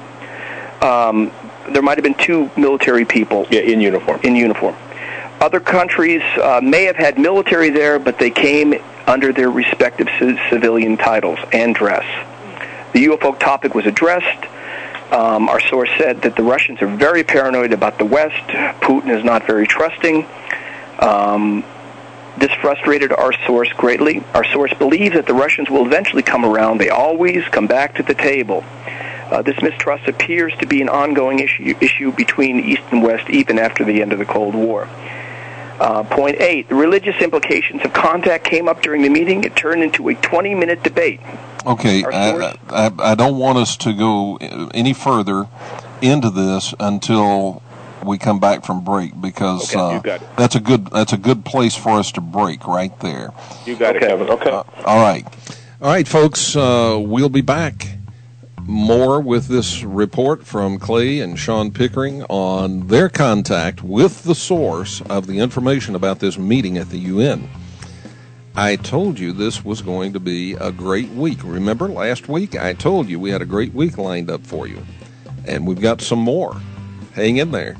There might have been 2 military people. Yeah, in uniform. Other countries may have had military there, but they came under their respective civilian titles and dress. The UFO topic was addressed. Our source said that the Russians are very paranoid about the West. Putin is not very trusting. This frustrated our source greatly. Our source believes that the Russians will eventually come around. They always come back to the table. This mistrust appears to be an ongoing issue between East and West even after the end of the Cold War. Point 8, the religious implications of contact came up during the meeting. It turned into a 20-minute debate. Okay, I don't want us to go any further into this until we come back from break, because you got it. that's a good place for us to break right there. You got it, Kevin. Okay. All right, folks. We'll be back. More with this report from Clay and Sean Pickering on their contact with the source of the information about this meeting at the UN. I told you this was going to be a great week. Remember last week I told you we had a great week lined up for you, and we've got some more. Hang in there.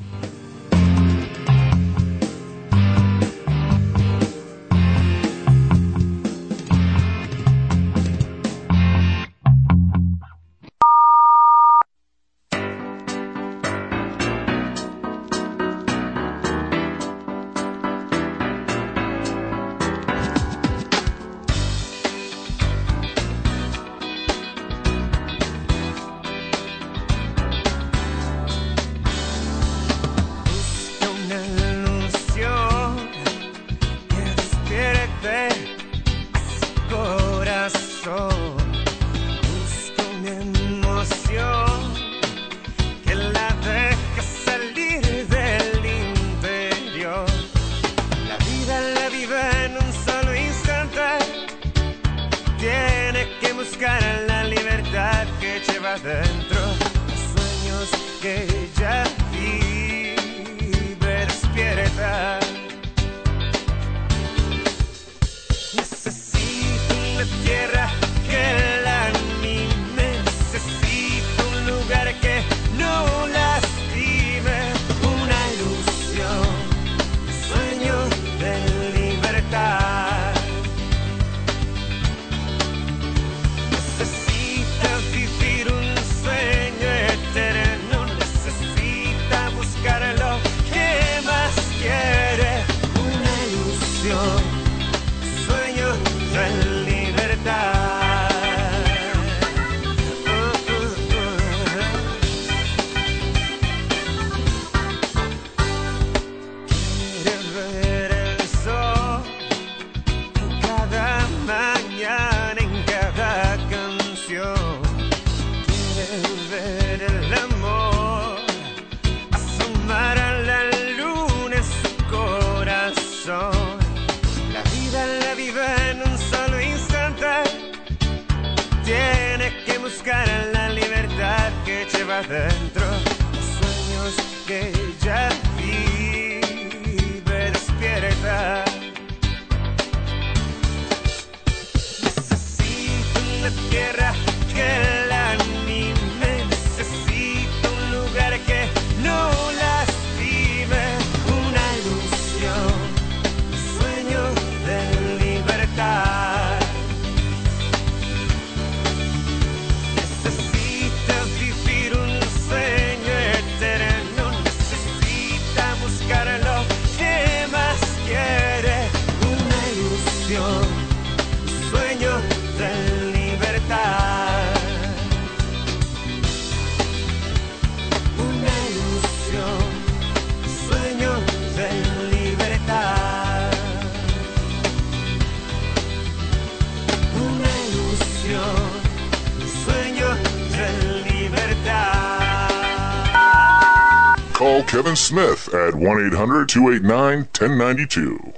Call Kevin Smith at 1-800-289-1092.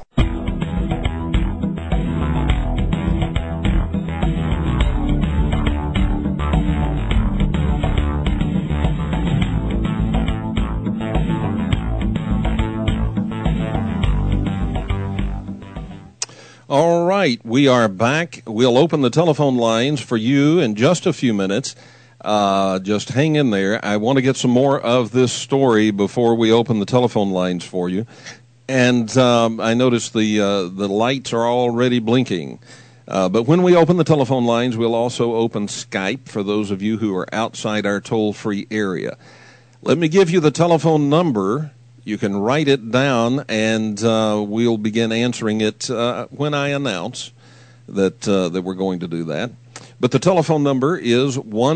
All right, we are back. We'll open the telephone lines for you in just a few minutes. Just hang in there. I want to get some more of this story before we open the telephone lines for you. And I noticed the lights are already blinking. But when we open the telephone lines, we'll also open Skype for those of you who are outside our toll-free area. Let me give you the telephone number. You can write it down, and we'll begin answering it when I announce that we're going to do that. But the telephone number is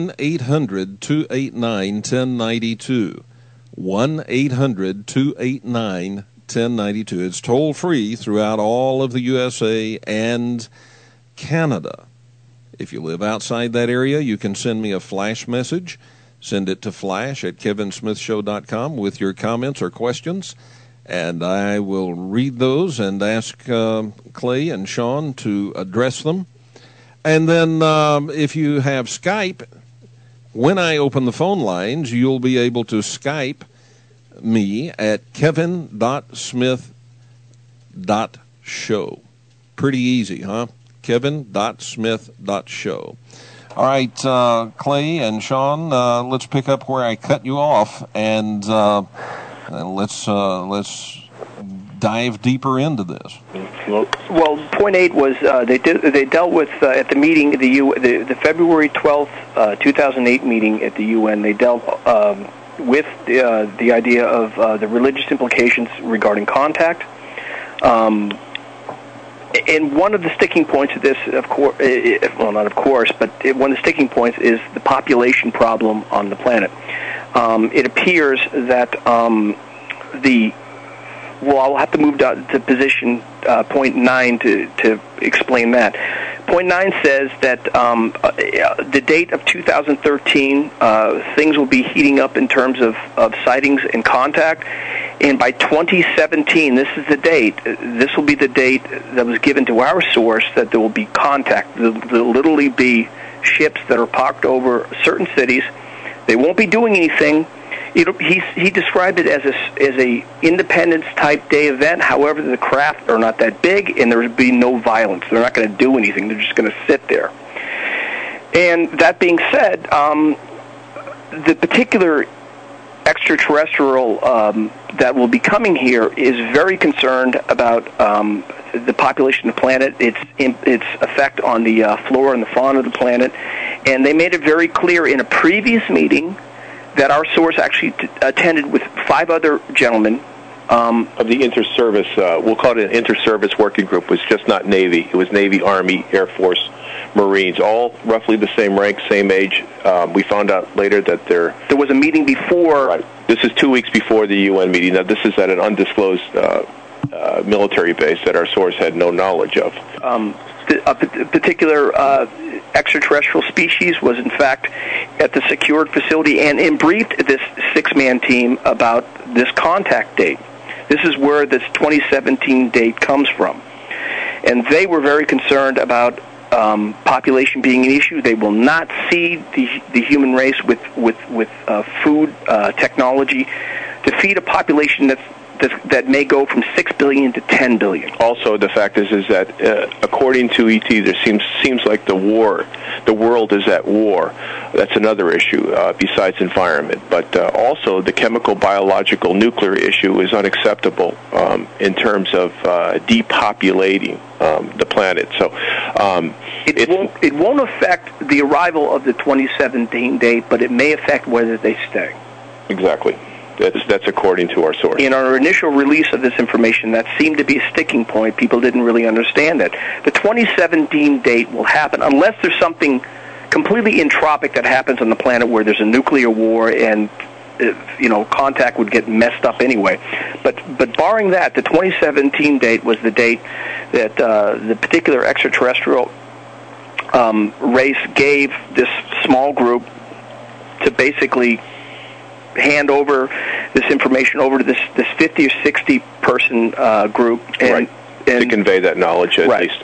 1-800-289-1092. 1-800-289-1092. It's toll-free throughout all of the USA and Canada. If you live outside that area, you can send me a flash message. Send it to flash@kevinsmithshow.com with your comments or questions, and I will read those and ask Clay and Sean to address them. And then if you have Skype, when I open the phone lines, you'll be able to Skype me at kevin.smith.show. Pretty easy, huh? kevin.smith.show. All right, Clay and Sean, let's pick up where I cut you off, and let's dive deeper into this. Well, point 8 was they dealt with at the meeting the February 12th, 2008 meeting at the UN. They dealt with the idea of the religious implications regarding contact. And one of the sticking points of this, of course, well, not of course, but one of the sticking points is the population problem on the planet. It appears that I'll have to move to position point 9 to explain that. Point 9 says that the date of 2013, things will be heating up in terms of sightings and contact. And by 2017, this is the date. This will be the date that was given to our source that there will be contact. There will literally be ships that are parked over certain cities. They won't be doing anything. He described it as a Independence type Day event. However, the craft are not that big, and there will be no violence. They're not going to do anything. They're just going to sit there. And that being said, the particular extraterrestrial that will be coming here is very concerned about the population of the planet, its effect on the flora and the fauna of the planet, and they made it very clear in a previous meeting that our source actually attended with 5 other gentlemen. Of the inter-service, we'll call it an inter-service working group. It was just not Navy. It was Navy, Army, Air Force, Marines, all roughly the same rank, same age. We found out later that there was a meeting before. Right. This is 2 weeks before the UN meeting. Now, this is at an undisclosed military base that our source had no knowledge of. A particular extraterrestrial species was, in fact, at the secured facility and briefed this 6-man team about this contact date. This is where this 2017 date comes from. And they were very concerned about population being an issue. They will not see the human race with food technology to feed a population that may go from 6 billion to 10 billion. Also, the fact is that according to ET, there seems like the world is at war. That's another issue besides environment. But also, the chemical, biological, nuclear issue is unacceptable in terms of depopulating the planet. So it won't affect the arrival of the 2017 date, but it may affect whether they stay. Exactly. That's according to our source. In our initial release of this information, that seemed to be a sticking point. People didn't really understand it. The 2017 date will happen unless there's something completely entropic that happens on the planet where there's a nuclear war and contact would get messed up anyway. But barring that, the 2017 date was the date that the particular extraterrestrial race gave this small group to basically hand over this information over to this 50 or 60 person group, and to convey that knowledge at least.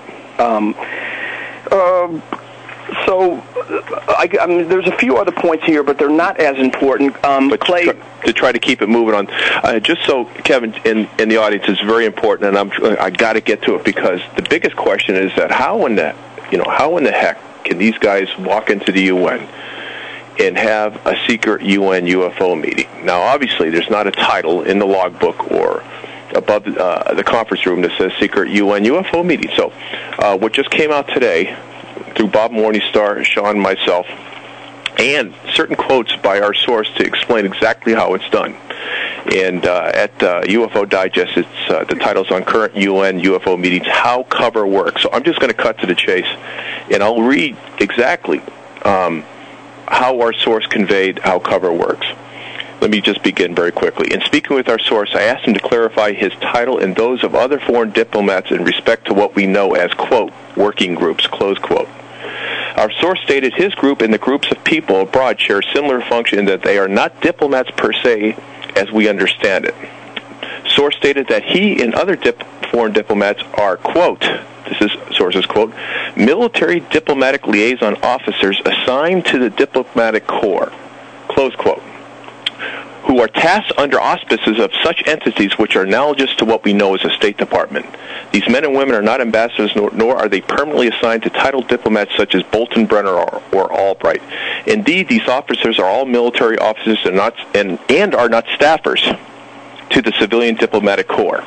So, I mean, there's a few other points here, but they're not as important. But Clay, to try to keep it moving on, just so Kevin in the audience is very important, and I got to get to it because the biggest question is that how in the heck can these guys walk into the UN and have a secret UN UFO meeting? Now, obviously, there's not a title in the logbook or above the conference room that says secret UN UFO meeting. So, what just came out today through Bob Morningstar, Sean, myself, and certain quotes by our source to explain exactly how it's done. And at UFO Digest, it's the title's on current UN UFO meetings, how cover works. So I'm just going to cut to the chase, and I'll read exactly how our source conveyed how cover works. Let me just begin very quickly. In speaking with our source, I asked him to clarify his title and those of other foreign diplomats in respect to what we know as, quote, working groups, close quote. Our source stated his group and the groups of people abroad share similar function in that they are not diplomats per se as we understand it. Source stated that he and other foreign diplomats are, quote, this is source's quote, military diplomatic liaison officers assigned to the diplomatic corps, close quote, who are tasked under auspices of such entities which are analogous to what we know as a State Department. These men and women are not ambassadors, nor are they permanently assigned to titled diplomats such as Bolton, Brenner, or Albright. Indeed, these officers are all military officers and are not staffers to the civilian diplomatic corps.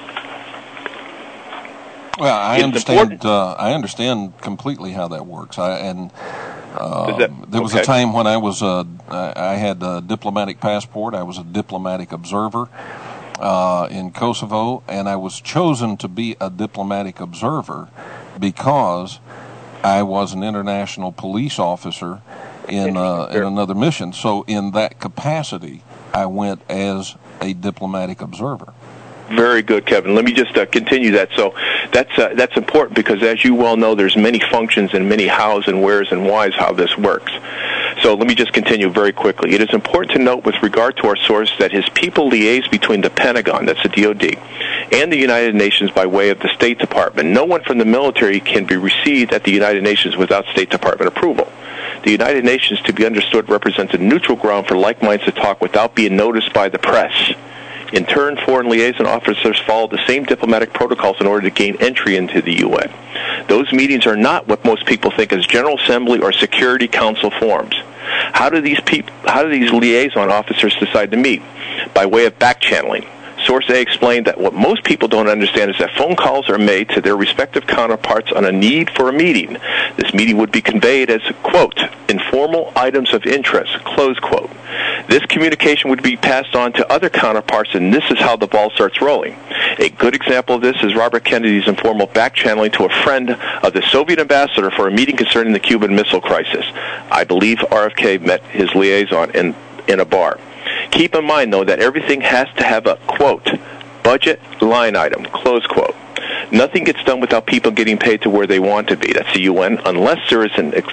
Well, I understand completely how that works. There was a time when I had a diplomatic passport. I was a diplomatic observer in Kosovo, and I was chosen to be a diplomatic observer because I was an international police officer in another mission. So in that capacity, I went as a diplomatic observer. Very good, Kevin. Let me just continue that. So that's important because, as you well know, there's many functions and many hows and wheres and whys how this works. So let me just continue very quickly. It is important to note with regard to our source that his people liaise between the Pentagon, that's the DOD, and the United Nations by way of the State Department. No one from the military can be received at the United Nations without State Department approval. The United Nations, to be understood, represents a neutral ground for like minds to talk without being noticed by the press. In turn, foreign liaison officers follow the same diplomatic protocols in order to gain entry into the UN. Those meetings are not what most people think as General Assembly or Security Council forums. How do these liaison officers decide to meet? By way of back-channeling. Source A explained that what most people don't understand is that phone calls are made to their respective counterparts on a need for a meeting. This meeting would be conveyed as, quote, informal items of interest, close quote. This communication would be passed on to other counterparts, and this is how the ball starts rolling. A good example of this is Robert Kennedy's informal back-channeling to a friend of the Soviet ambassador for a meeting concerning the Cuban Missile Crisis. I believe RFK met his liaison in a bar. Keep in mind, though, that everything has to have a, quote, budget line item, close quote. Nothing gets done without people getting paid to where they want to be. That's the UN, unless there is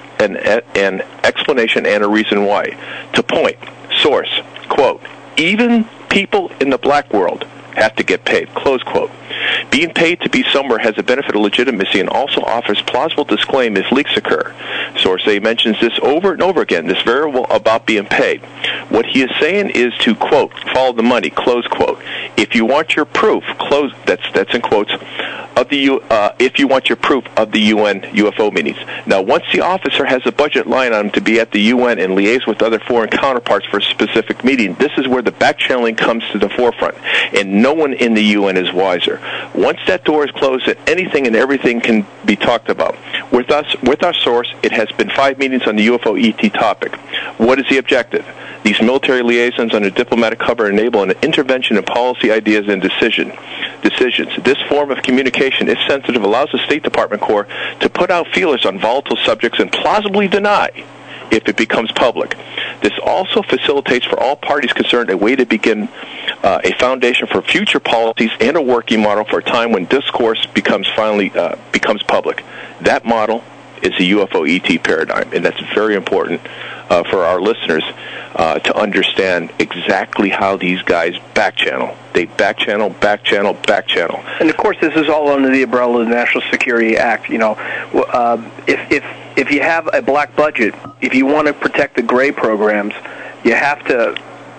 an explanation and a reason why. To point, source, quote, even people in the black world have to get paid, close quote. Being paid to be somewhere has a benefit of legitimacy and also offers plausible disclaim if leaks occur. Source A mentions this over and over again, this variable about being paid. What he is saying is to, quote, follow the money, close quote. If you want your proof, close, that's in quotes, of the if you want your proof of the UN UFO meetings. Now, once the officer has a budget line on him to be at the UN and liaise with other foreign counterparts for a specific meeting, this is where the back-channeling comes to the forefront, and no one in the UN is wiser. Once that door is closed, anything and everything can be talked about. With our source, it has been 5 meetings on the UFO ET topic. What is the objective? These military liaisons under diplomatic cover enable an intervention in policy ideas and decisions. This form of communication, if sensitive, allows the State Department Corps to put out feelers on volatile subjects and plausibly deny if it becomes public. This also facilitates for all parties concerned a way to begin a foundation for future policies and a working model for a time when discourse becomes public. That model is the UFO ET paradigm, and that's very important for our listeners to understand exactly how these guys backchannel. They backchannel. And of course, this is all under the umbrella of the National Security Act. You know, if you have a black budget, if you want to protect the gray programs, you have to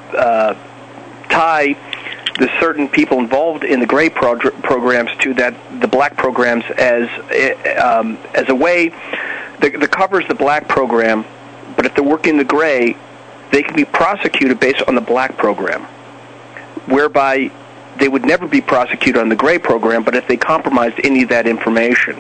tie the certain people involved in the gray programs to the black programs as a way that covers the black program. But if they're working the gray, they can be prosecuted based on the black program, whereby they would never be prosecuted on the gray program. But if they compromised any of that information,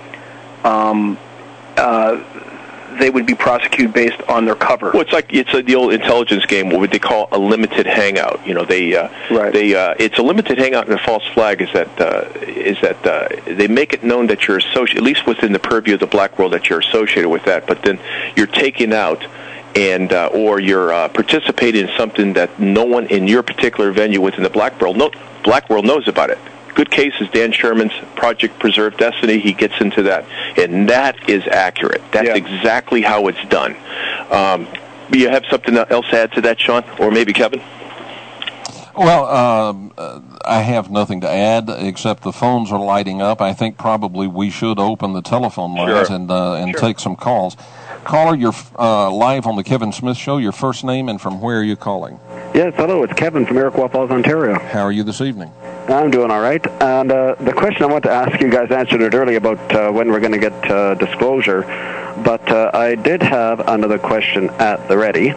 they would be prosecuted based on their cover. Well, it's the old intelligence game. What would they call a limited hangout? You know, it's a limited hangout, and a false flag is that they make it known that you're associated, at least within the purview of the black world, that you're associated with that. But then you're taken out, and or you're participating in something that no one in your particular venue within the black world knows about it. Good case is Dan Sherman's Project Preserve Destiny. He gets into that, and that is accurate. That's exactly how it's done. You have something else to add to that, Sean, or maybe Kevin? Well, I have nothing to add except the phones are lighting up. I think probably we should open the telephone lines and take some calls. Caller, you're live on the Kevin Smith Show. Your first name and from where are you calling? Yes, hello. It's Kevin from Iroquois Falls, Ontario. How are you this evening? I'm doing all right. And the question I want to ask, you guys answered it earlier about when we're going to get disclosure, but I did have another question at the ready.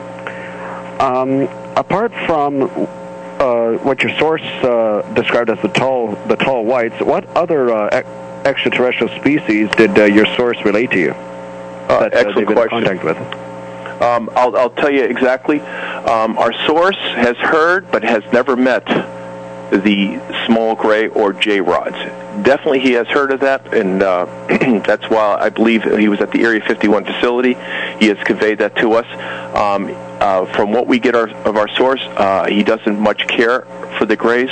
Apart from what your source described as the tall whites, what other extraterrestrial species did your source relate to you? Excellent question. Contact with? I'll tell you exactly. Our source has heard but has never met the small gray or J-rods. Definitely he has heard of that, and that's why I believe he was at the Area 51 facility. He has conveyed that to us. From what we get of our source, he doesn't much care for the grays.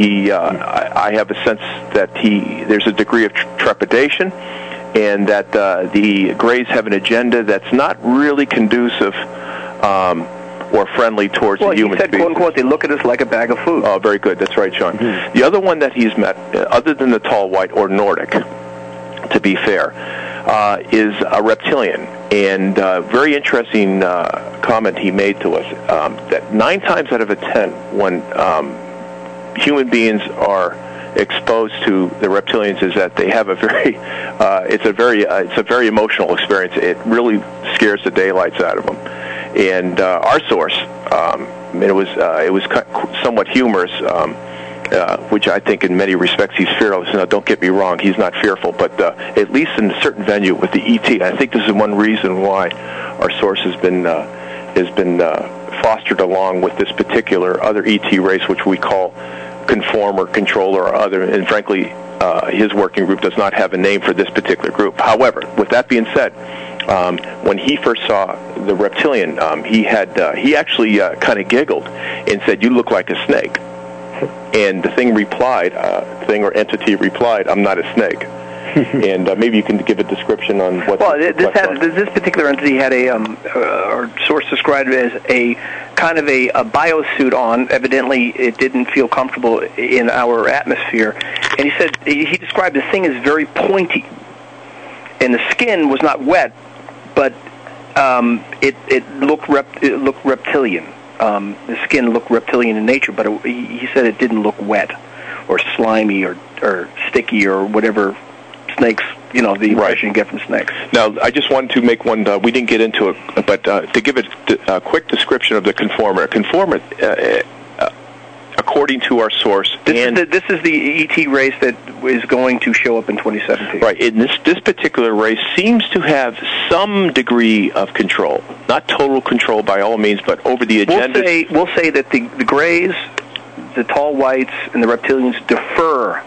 I have a sense that there's a degree of trepidation, and that the grays have an agenda that's not really conducive or friendly towards the human species. Well, he said, quote, unquote, they look at us like a bag of food. Oh, very good. That's right, Sean. Mm-hmm. The other one that he's met, other than the tall white or Nordic, to be fair, is a reptilian. And very interesting comment he made to us, that 9 times out of 10, when human beings are exposed to the reptilians, is that they have a very it's a very emotional experience. It really scares the daylights out of them. And our source, it was somewhat humorous, which I think in many respects he's fearless. Now, don't get me wrong, he's not fearful, but at least in a certain venue with the ET, I think this is one reason why our source has been fostered along with this particular other ET race, which we call conformer, controller, or other, and frankly, his working group does not have a name for this particular group. However, with that being said, when he first saw the reptilian, he actually kind of giggled and said, "You look like a snake." And the thing or entity replied, "I'm not a snake." And maybe you can give a description on what. Well, this particular entity had our source described it as a kind of a biosuit on. Evidently, it didn't feel comfortable in our atmosphere, and he said he described the thing as very pointy, and the skin was not wet, but it looked reptilian. The skin looked reptilian in nature, but he said it didn't look wet or slimy or sticky or whatever snakes, the impression you get from snakes. Now, I just wanted to make one, we didn't get into it, but to give it a quick description of the conformer. A conformer, according to our source... This is the ET race that is going to show up in 2017. Right, and this particular race seems to have some degree of control. Not total control by all means, but over the agenda... We'll say that the grays, the tall whites, and the reptilians defer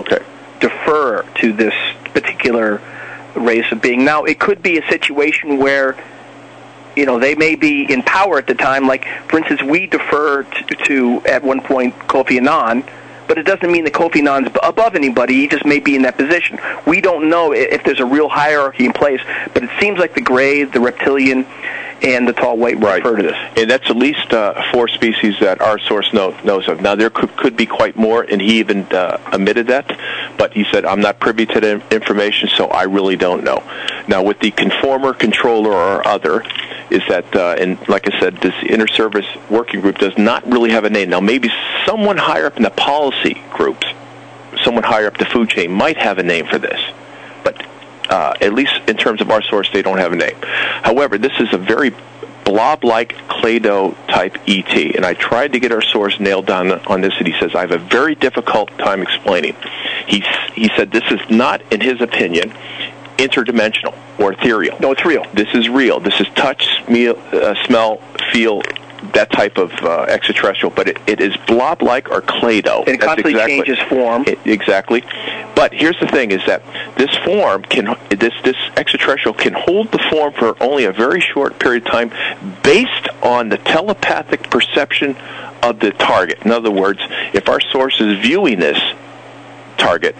to this particular race of being. Now, it could be a situation where, they may be in power at the time. Like, for instance, we defer to at one point, Kofi Annan, but it doesn't mean that Kofi Annan's above anybody. He just may be in that position. We don't know if there's a real hierarchy in place, but it seems like the gray, the reptilian, and the tall white refer to this. And that's at least 4 species that our source knows of. Now, there could be quite more, and he even admitted that, but he said, I'm not privy to the information, so I really don't know. Now, with the conformer, controller, or other, is that, and like I said, this inter-service working group does not really have a name. Now, maybe someone higher up in the policy groups, someone higher up the food chain might have a name for this, but at least in terms of our source, they don't have a name. However, this is a very blob-like Clay-Doh type ET, and I tried to get our source nailed down on this, and he says, I have a very difficult time explaining. He said this is not, in his opinion, interdimensional or ethereal. No, it's real. This is real. This is touch, smell, feel, that type of extraterrestrial, but it is blob-like or Clay-Doh. And it constantly changes form. Exactly. But here's the thing, is that this form this extraterrestrial can hold the form for only a very short period of time based on the telepathic perception of the target. In other words, if our source is viewing this target,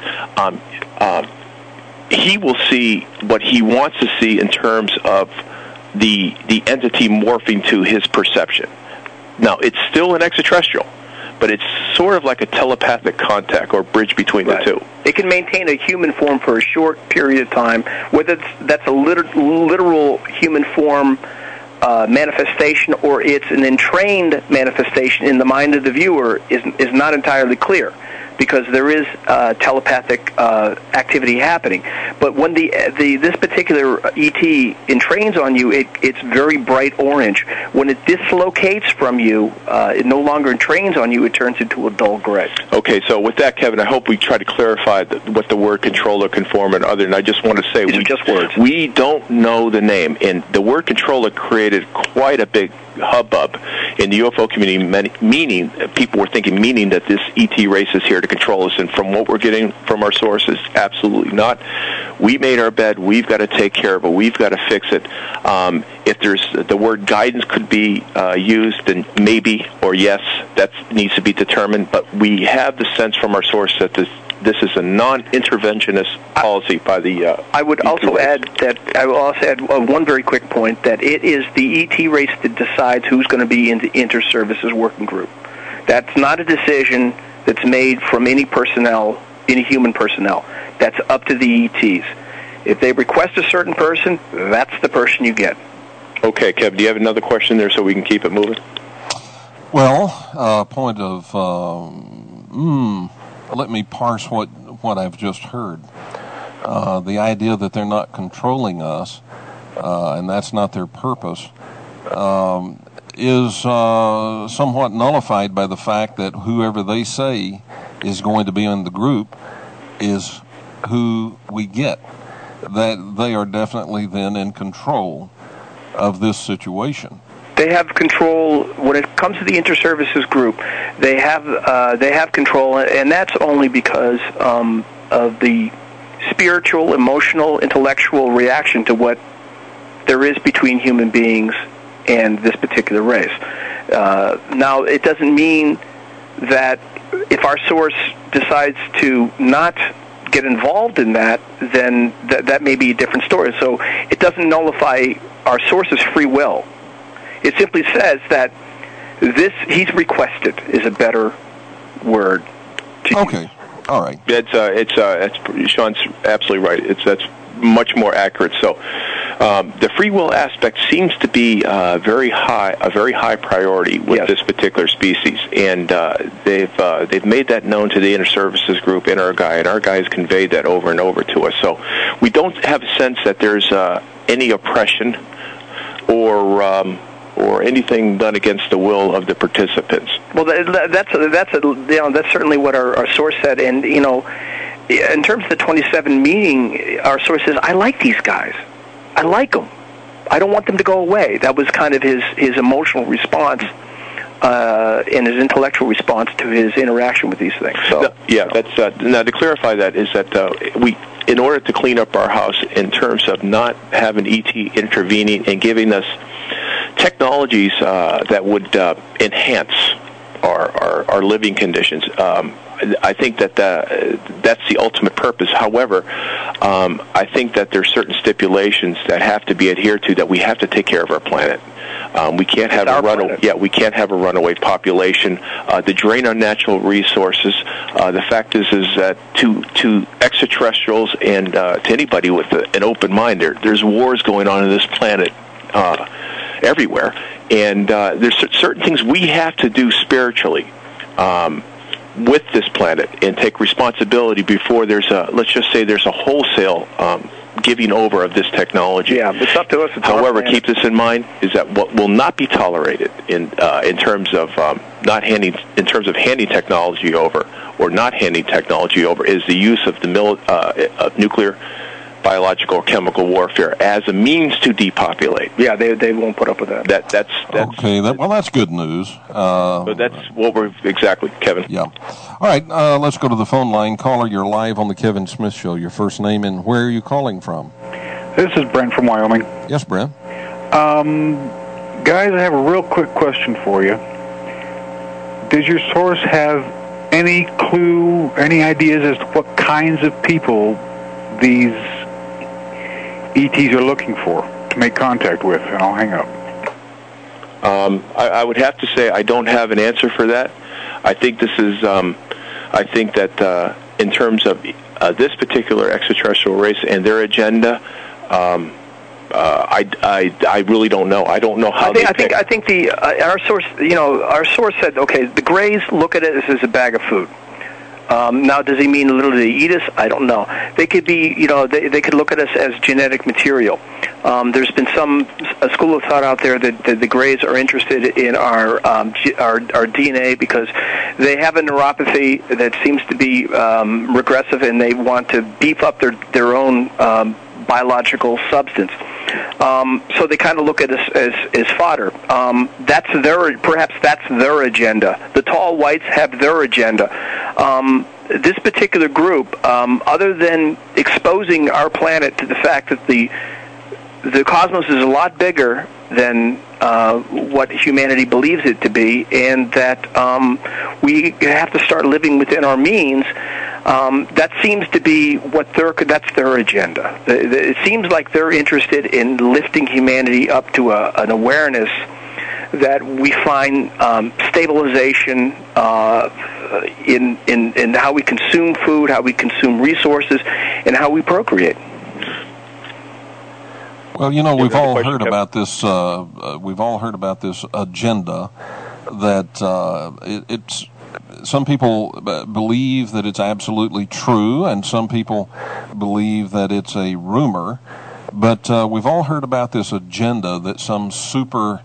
he will see what he wants to see in terms of the entity morphing to his perception. Now, it's still an extraterrestrial, but it's sort of like a telepathic contact or bridge between the two. It can maintain a human form for a short period of time, whether that's a literal human form manifestation or it's an entrained manifestation in the mind of the viewer is not entirely clear, because there is telepathic activity happening. But when this particular ET entrains on you, it's very bright orange. When it dislocates from you, it no longer entrains on you, it turns into a dull gray. Okay, so with that, Kevin, I hope we try to clarify what the word controller, conformer, and other, and I just want to say, these are just words. We don't know the name, and the word controller created quite a big hubbub in the UFO community, meaning that this ET race is here to control us, and from what we're getting from our sources, absolutely not. We made our bed, we've got to take care of it, we've got to fix it. If there's the word guidance could be used, then maybe or yes, that needs to be determined, but we have the sense from our source that this is a non-interventionist policy by the I will also add one very quick point, that it is the ET race that decides who's going to be in the inter-services working group. That's not a decision that's made from any human personnel. That's up to the ETs. If they request a certain person, that's the person you get. Okay, Kevin, do you have another question there so we can keep it moving? Well, point of let me parse what I've just heard. The idea that they're not controlling us, and that's not their purpose, is somewhat nullified by the fact that whoever they say is going to be in the group is who we get. That they are definitely then in control of this situation. They have control when it comes to the inter-services group. They have control, and that's only because of the spiritual, emotional, intellectual reaction to what there is between human beings and this particular race. Now, it doesn't mean that if our source decides to not get involved in that, then that may be a different story. So it doesn't nullify our source's free will. It simply says that he's requested is a better word to use. Okay, all right. It's Sean's absolutely right. That's much more accurate. So the free will aspect seems to be a very high priority with this particular species, and they've made that known to the inter-services group and our guys conveyed that over and over to us. So we don't have a sense that there's any oppression or anything done against the will of the participants. Well, that's certainly what our source said, and in terms of the 27 meeting, our source says, I like these guys. I like them. I don't want them to go away. That was kind of his emotional response and his intellectual response to his interaction with these things. So, that's now to clarify that is that we, in order to clean up our house in terms of not having ET intervening and giving us technologies that would enhance our living conditions. I think that that's the ultimate purpose. However, I think that there's certain stipulations that have to be adhered to, that we have to take care of our planet. We can't have we can't have a runaway population. The drain on natural resources. The fact is that to extraterrestrials and to anybody with an open mind, there's wars going on this planet everywhere, and there's certain things we have to do spiritually with this planet and take responsibility before there's a wholesale giving over of this technology. Yeah, it's up to us. However, keep this in mind, is that what will not be tolerated in terms of handing technology over or not handing technology over is the use of of nuclear, biological, or chemical warfare as a means to depopulate. Yeah, they won't put up with that. That's okay. That's good news. So that's what we're exactly, Kevin. Yeah. All right. Let's go to the phone line. Caller, you're live on the Kevin Smith Show. Your first name and where are you calling from? This is Brent from Wyoming. Yes, Brent. Guys, I have a real quick question for you. Does your source have any clue, any ideas as to what kinds of people these ETs are looking for to make contact with? And I'll hang up. I would have to say I don't have an answer for that. I think this is. I think that in terms of this particular extraterrestrial race and their agenda, I really don't know. I don't know how. I think our source said, okay, the Greys look at it as a bag of food. Now, does he mean literally eat us? I don't know. They could be, they could look at us as genetic material. There's been a school of thought out there that the Greys are interested in our DNA because they have a neuropathy that seems to be regressive, and they want to beef up their own biological substance. So they kind of look at us as fodder. Perhaps that's their agenda. The tall whites have their agenda. This particular group, other than exposing our planet to the fact that the cosmos is a lot bigger than what humanity believes it to be, and that we have to start living within our means. That seems to be that's their agenda. It seems like they're interested in lifting humanity up to an awareness that we find stabilization in how we consume food, how we consume resources, and how we procreate. Well, we've all heard about this. We've all heard about this agenda that it's. Some people believe that it's absolutely true, and some people believe that it's a rumor. But we've all heard about this agenda that some super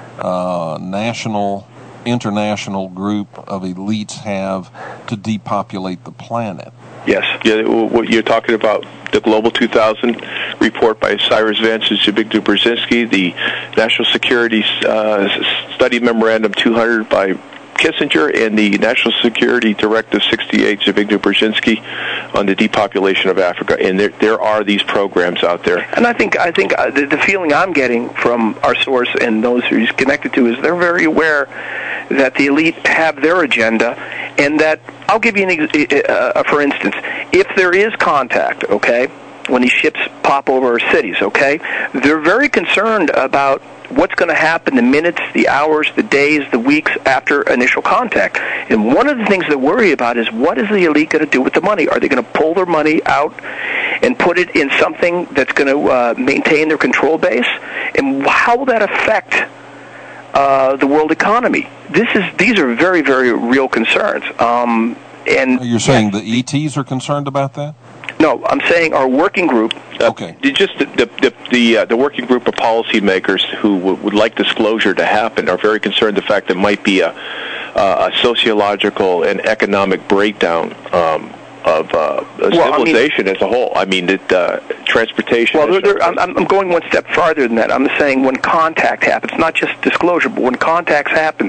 national, international group of elites have to depopulate the planet. Yes. Yeah, what you're talking about, the Global 2000 report by Cyrus Vance and Zbigniew Brzezinski, the National Security Study Memorandum 200 by Kissinger, and the National Security Directive 68, Zbigniew Brzezinski, on the depopulation of Africa. And there are these programs out there. And I think the feeling I'm getting from our source and those who he's connected to is they're very aware that the elite have their agenda, and that, I'll give you for instance, if there is contact, okay, when these ships pop over our cities, okay, they're very concerned about what's going to happen the minutes, the hours, the days, the weeks after initial contact. And one of the things they worry about is, what is the elite going to do with the money? Are they going to pull their money out and put it in something that's going to maintain their control base? And how will that affect the world economy? These are very, very real concerns. And you're saying the ETs are concerned about that? No, I'm saying our working group. Okay. Just the working group of policymakers who would like disclosure to happen are very concerned the fact that might be a sociological and economic breakdown of civilization as a whole. I mean, transportation. Well, I'm going one step farther than that. I'm saying when contact happens, not just disclosure, but when contact happens,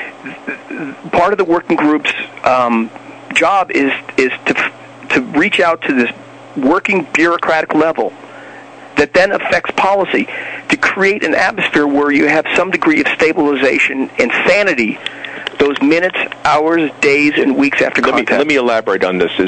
part of the working group's job is to reach out to this working bureaucratic level that then affects policy, to create an atmosphere where you have some degree of stabilization and sanity those minutes, hours, days, and weeks after contact. Let me elaborate on this.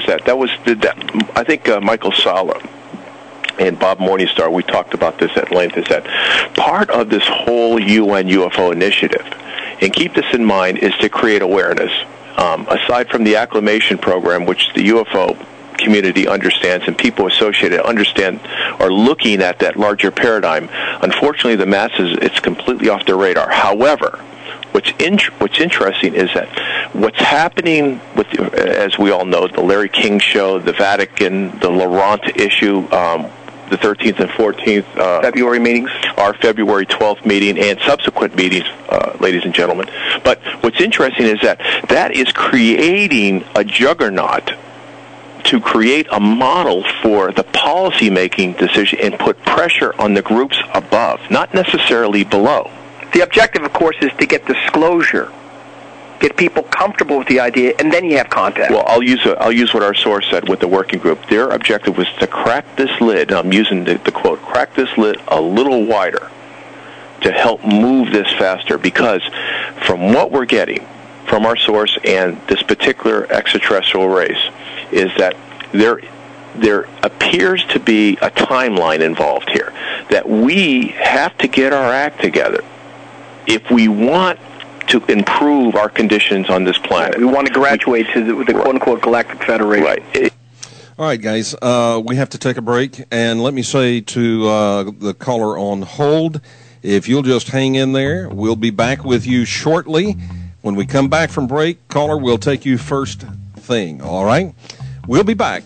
I think Michael Sala and Bob Morningstar, we talked about this at length, is that part of this whole UN UFO initiative, and keep this in mind, is to create awareness. Aside from the acclimation program, which the UFO community understands and people associated understand, are looking at that larger paradigm, unfortunately the masses, it's completely off their radar. However, what's interesting is that what's happening with, as we all know, the Larry King show, the Vatican, the Laurent issue, the 13th and 14th February meetings, our February 12th meeting, and subsequent meetings, ladies and gentlemen. But what's interesting is that is creating a juggernaut to create a model for the policy-making decision and put pressure on the groups above, not necessarily below. The objective, of course, is to get disclosure, get people comfortable with the idea, and then you have contact. Well, I'll use what our source said with the working group. Their objective was to crack this lid, I'm using the quote, crack this lid a little wider to help move this faster, because from what we're getting from our source and this particular extraterrestrial race is that there appears to be a timeline involved here, that we have to get our act together if we want to improve our conditions on this planet. We want to graduate to the quote-unquote Galactic Federation. Right. All right, guys, we have to take a break, and let me say to the caller on hold, if you'll just hang in there, we'll be back with you shortly. When we come back from break, caller, we'll take you first thing, all right? We'll be back.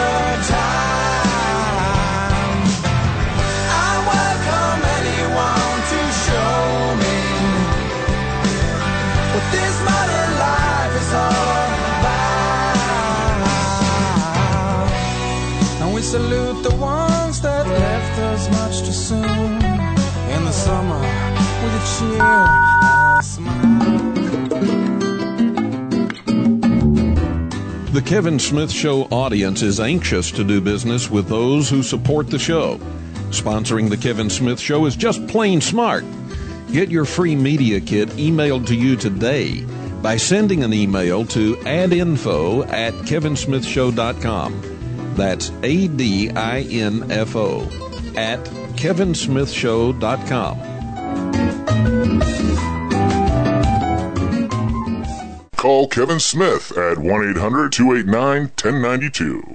I welcome anyone was much too soon. In the summer, with a cheer and a smile. The Kevin Smith Show audience is anxious to do business with those who support the show. Sponsoring the Kevin Smith Show is just plain smart. Get your free media kit emailed to you today by sending an email to adinfo@kevinsmithshow.com. That's ADINFO @kevinsmithshow.com. Call Kevin Smith at 1-800-289-1092.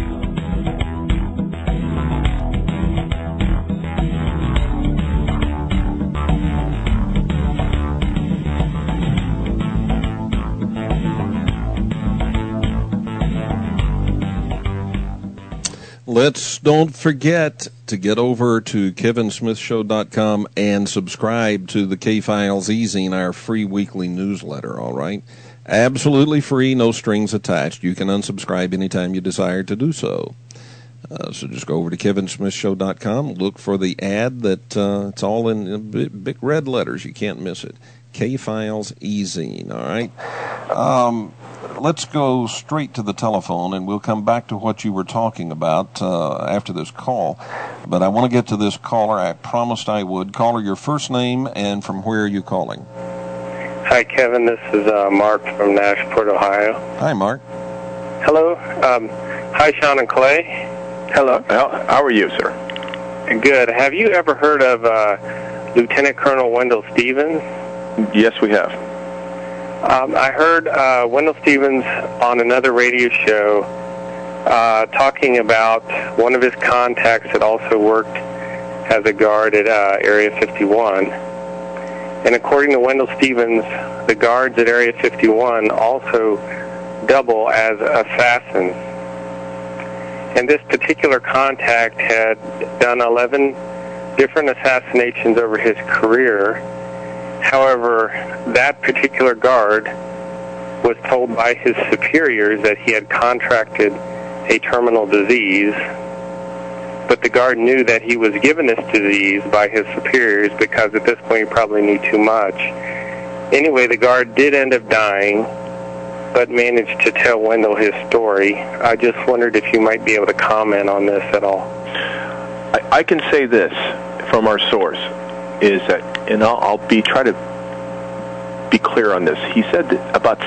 Don't forget to get over to kevinsmithshow.com and subscribe to the K-Files e-zine, our free weekly newsletter, all right? Absolutely free, no strings attached. You can unsubscribe anytime you desire to do so. So just go over to kevinsmithshow.com, look for the ad that it's all in big red letters. You can't miss it. K-Files e-zine, all right? Let's go straight to the telephone, and we'll come back to what you were talking about after this call. But I want to get to this caller. I promised I would. Caller, your first name and from where are you calling? Hi, Kevin. This is Mark from Nashport, Ohio. Hi, Mark. Hello. Hi, Sean and Clay. Hello. How are you, sir? Good. Have you ever heard of Lieutenant Colonel Wendell Stevens? Yes, we have. I heard Wendell Stevens on another radio show talking about one of his contacts that also worked as a guard at Area 51. And according to Wendell Stevens, the guards at Area 51 also double as assassins. And this particular contact had done 11 different assassinations over his career. However, that particular guard was told by his superiors that he had contracted a terminal disease, but the guard knew that he was given this disease by his superiors because at this point he probably knew too much. Anyway, the guard did end up dying, but managed to tell Wendell his story. I just wondered if you might be able to comment on this at all. I can say this from our source, is that, and I'll try to be clear on this. He said that about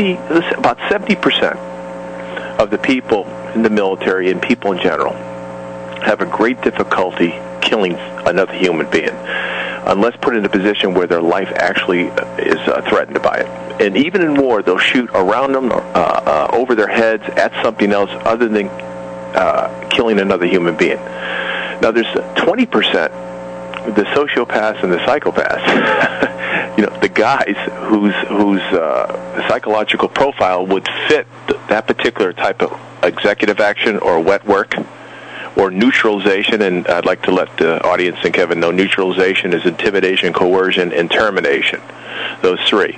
70% of the people in the military and people in general have a great difficulty killing another human being, unless put in a position where their life actually is threatened by it. And even in war, they'll shoot around them, over their heads, at something else other than killing another human being. Now, there's 20%, the sociopaths and the psychopaths. The guys whose psychological profile would fit that particular type of executive action or wet work or neutralization, and I'd like to let the audience and Kevin know neutralization is intimidation, coercion, and termination. Those three.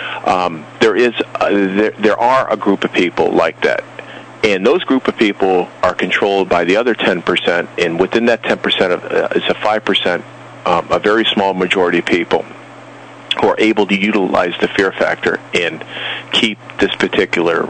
There are a group of people like that. And those group of people are controlled by the other 10%, and within that 10% is a 5%, a very small majority of people who are able to utilize the fear factor and keep this particular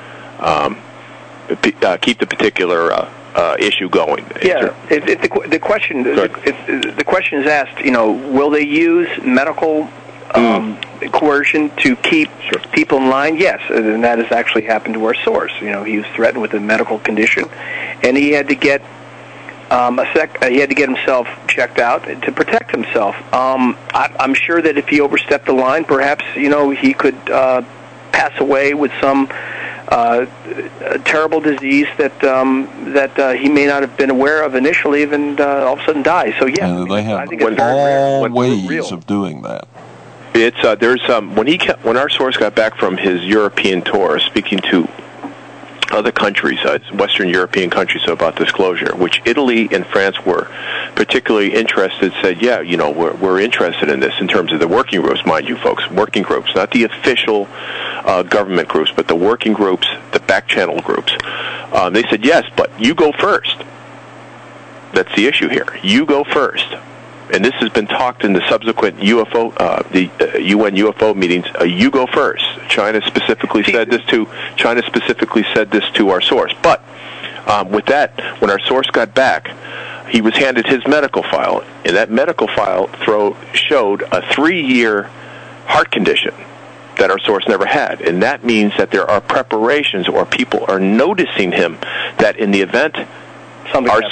issue going. Yeah, the question is asked. Will they use medical coercion to keep people in line? Yes, and that has actually happened to our source. He was threatened with a medical condition, and he had to get he had to get himself checked out to protect himself. I'm sure that if he overstepped the line, perhaps he could pass away with some terrible disease that he may not have been aware of initially, and all of a sudden die. So yeah, they have I think it's all ways of doing that. It's when our source got back from his European tour, speaking to other countries, Western European countries, about disclosure, which Italy and France were particularly interested, said, yeah, we're interested in this in terms of the working groups, mind you, folks, working groups, not the official government groups, but the working groups, the back channel groups. They said, yes, but you go first. that's the issue here. You go first. And this has been talked in the subsequent UFO, UN UFO meetings. You go first. China specifically said this to our source. But with that, when our source got back, he was handed his medical file, and that medical file showed a 3-year heart condition that our source never had. And that means that there are preparations, or people are noticing him, that in the event something happens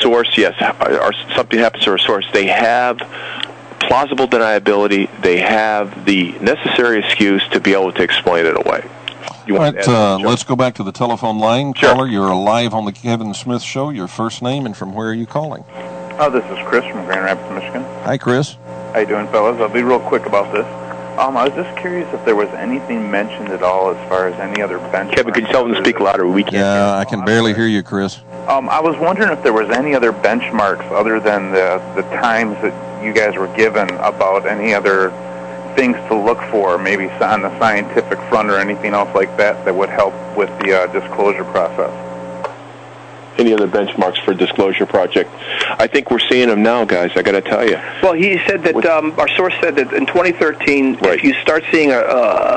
to our source, they have plausible deniability, they have the necessary excuse to be able to explain it away. All right, let's go back to the telephone line. Sure. Caller, you're live on the Kevin Smith Show. Your first name and from where are you calling? Oh, this is Chris from Grand Rapids, Michigan. Hi, Chris. How you doing, fellas? I'll be real quick about this. I was just curious if there was anything mentioned at all as far as any other benchmarks. Kevin, could you tell them to speak louder? We can't. Yeah, I can barely hear you, Chris. I was wondering if there was any other benchmarks other than the times that you guys were given about any other things to look for, maybe on the scientific front or anything else like that would help with the disclosure process. Any other benchmarks for Disclosure Project? I think we're seeing them now, guys. I got to tell you. Well, he said that our source said that in 2013, right, if you start seeing a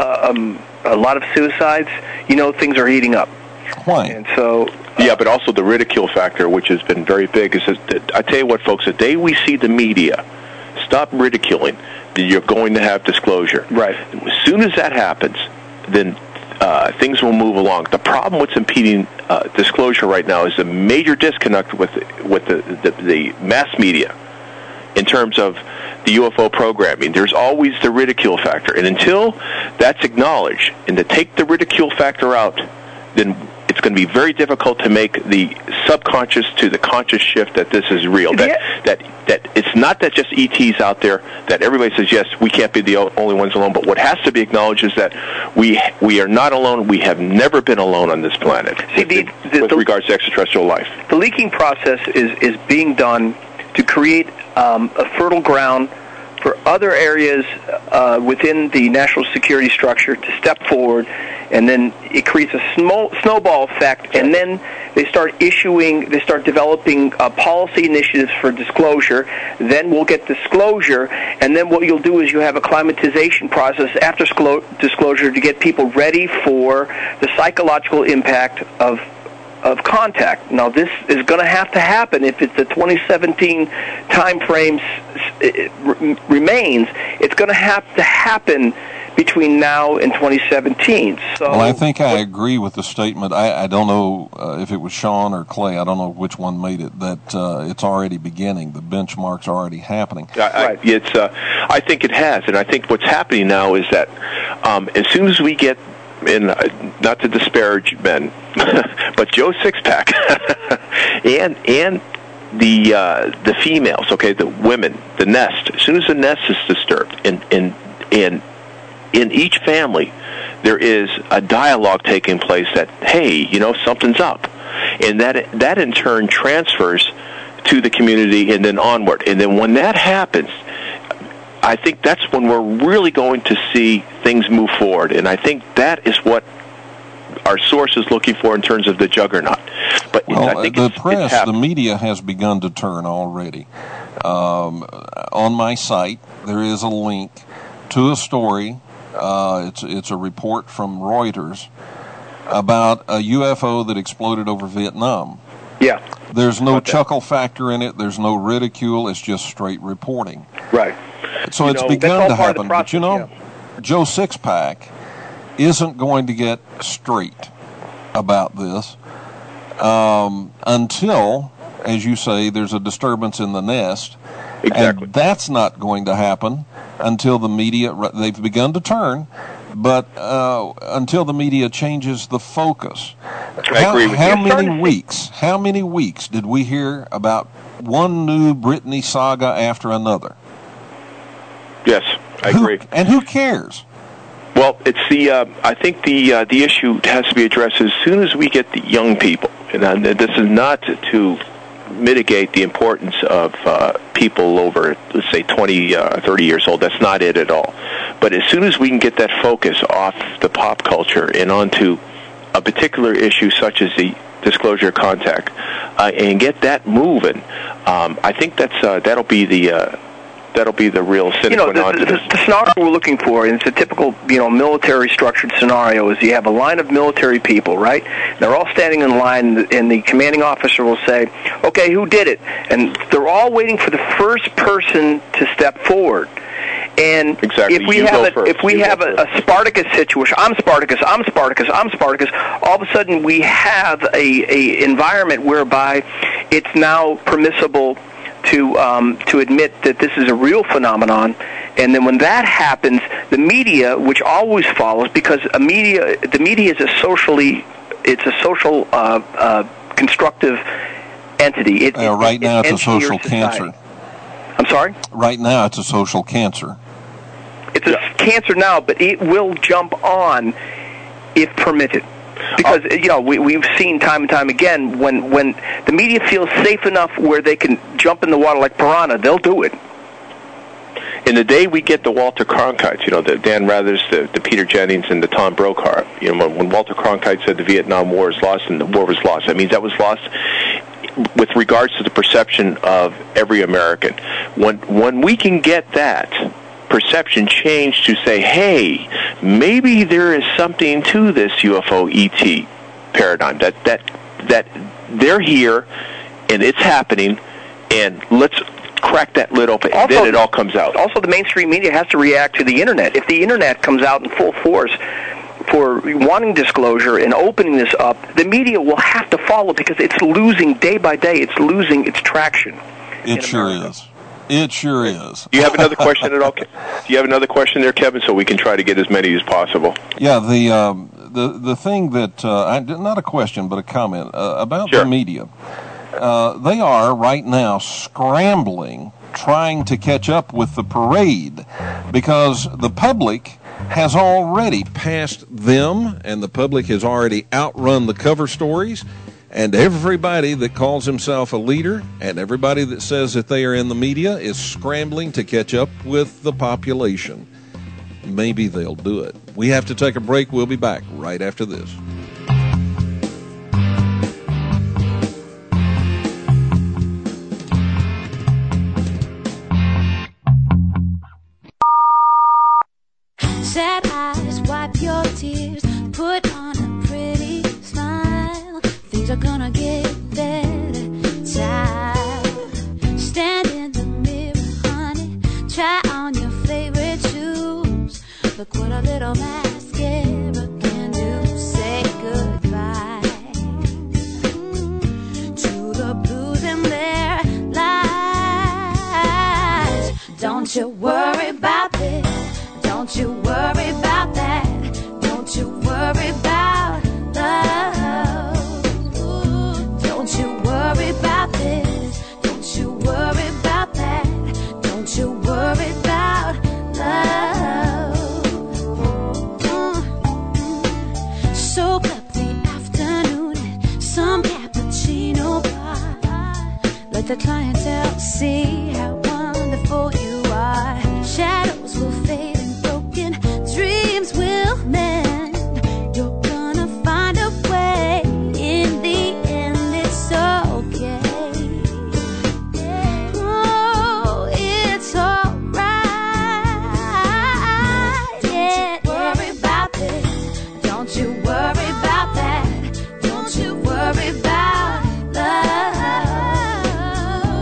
lot of suicides, things are heating up. Why? And so. Yeah, but also the ridicule factor, which has been very big, is that, I tell you what, folks, the day we see the media stop ridiculing, you're going to have disclosure. Right. As soon as that happens, then things will move along. The problem with impeding disclosure right now is a major disconnect with the mass media in terms of the UFO programming. There's always the ridicule factor, and until that's acknowledged, and to take the ridicule factor out, then it's going to be very difficult to make the subconscious to the conscious shift that this is real. That it's not that just ETs out there, that everybody says, yes, we can't be the only ones alone, but what has to be acknowledged is that we are not alone. We have never been alone on this planet with regards to extraterrestrial life. The leaking process is being done to create a fertile ground for other areas within the national security structure to step forward, and then it creates a snowball effect, and then they start developing policy initiatives for disclosure. Then we'll get disclosure, and then what you'll do is you have a climatization process after disclosure to get people ready for the psychological impact of contact. Now, this is going to happen if it's the 2017 time frame remains. It's going to have to happen between now and 2017. So, well, I think I agree with the statement. I don't know if it was Sean or Clay. I don't know which one made it, that it's already beginning. The benchmarks are already happening. I think it has, and I think what's happening now is that as soon as we get, and not to disparage men, but Joe Sixpack and the females, okay, the women, the nest. As soon as the nest is disturbed, in each family, there is a dialogue taking place that, hey, something's up, and that in turn transfers to the community and then onward. And then when that happens, I think that's when we're really going to see things move forward, and I think that is what our source is looking for in terms of the juggernaut. But I think the press, the media has begun to turn already. On my site, there is a link to a story. It's a report from Reuters about a UFO that exploded over Vietnam. Yeah. There's no chuckle factor in it. There's no ridicule. It's just straight reporting. Right. So it's begun to happen. But Joe Sixpack isn't going to get straight about this until, as you say, there's a disturbance in the nest. Exactly. And that's not going to happen until the media, they've begun to turn, but until the media changes the focus. I agree with you. How many weeks did we hear about one new Britney saga after another? Yes, I agree. And who cares? Well, it's I think the issue has to be addressed as soon as we get the young people, and this is not to mitigate the importance of people over, let's say, 20, 30 years old. That's not it at all. But as soon as we can get that focus off the pop culture and onto a particular issue such as the disclosure contact and get that moving. I think that'll be the real sine qua non. The scenario we're looking for, and it's a typical, military structured scenario, is you have a line of military people, right? They're all standing in line, and the commanding officer will say, okay, who did it? And they're all waiting for the first person to step forward. And exactly. if we have a Spartacus situation, I'm Spartacus, all of a sudden we have a environment whereby it's now permissible to admit that this is a real phenomenon, and then when that happens, the media, which always follows, because the media is a social constructive entity. Right now, it's a social cancer. I'm sorry? Right now, it's a social cancer. It's a cancer now, but it will jump on if permitted. Because, we've seen time and time again, when the media feels safe enough where they can jump in the water like piranha, they'll do it. In the day we get the Walter Cronkites, the Dan Rathers, the Peter Jennings, and the Tom Brokaw, when Walter Cronkite said the Vietnam War is lost and the war was lost, that means that was lost with regards to the perception of every American. When we can get that perception changed to say, hey, maybe there is something to this UFO ET paradigm, that they're here and it's happening, and let's crack that lid open, and then it all comes out. Also, the mainstream media has to react to the Internet. If the Internet comes out in full force for wanting disclosure and opening this up, the media will have to follow, because it's losing, day by day, it's losing its traction. It sure is. It sure is. Do you have another question at all? Do you have another question there, Kevin, so we can try to get as many as possible? Yeah, the thing that, not a question, but a comment about the media. They are right now scrambling, trying to catch up with the parade, because the public has already passed them, and the public has already outrun the cover stories. And everybody that calls himself a leader and everybody that says that they are in the media is scrambling to catch up with the population. Maybe they'll do it. We have to take a break. We'll be back right after this. Sad eyes, wipe your tears, put on a pretty smile. Things are gonna get better. Child, stand in the mirror, honey. Try on your favorite shoes. Look what a little mascara can do. Say goodbye to the blues and their lies. Don't you worry about this. Don't you worry about that. Don't you worry about love. Don't you worry about this. Don't you worry about that. Don't you worry about love. Soak up the afternoon in some cappuccino pie. Let the clientele see how wonderful you are. Shadows will fade and broken dreams will mend. You're gonna find a way. In the end, it's okay. Oh, it's alright. Yeah. Worry about this. Don't you worry about that. Don't you worry about love.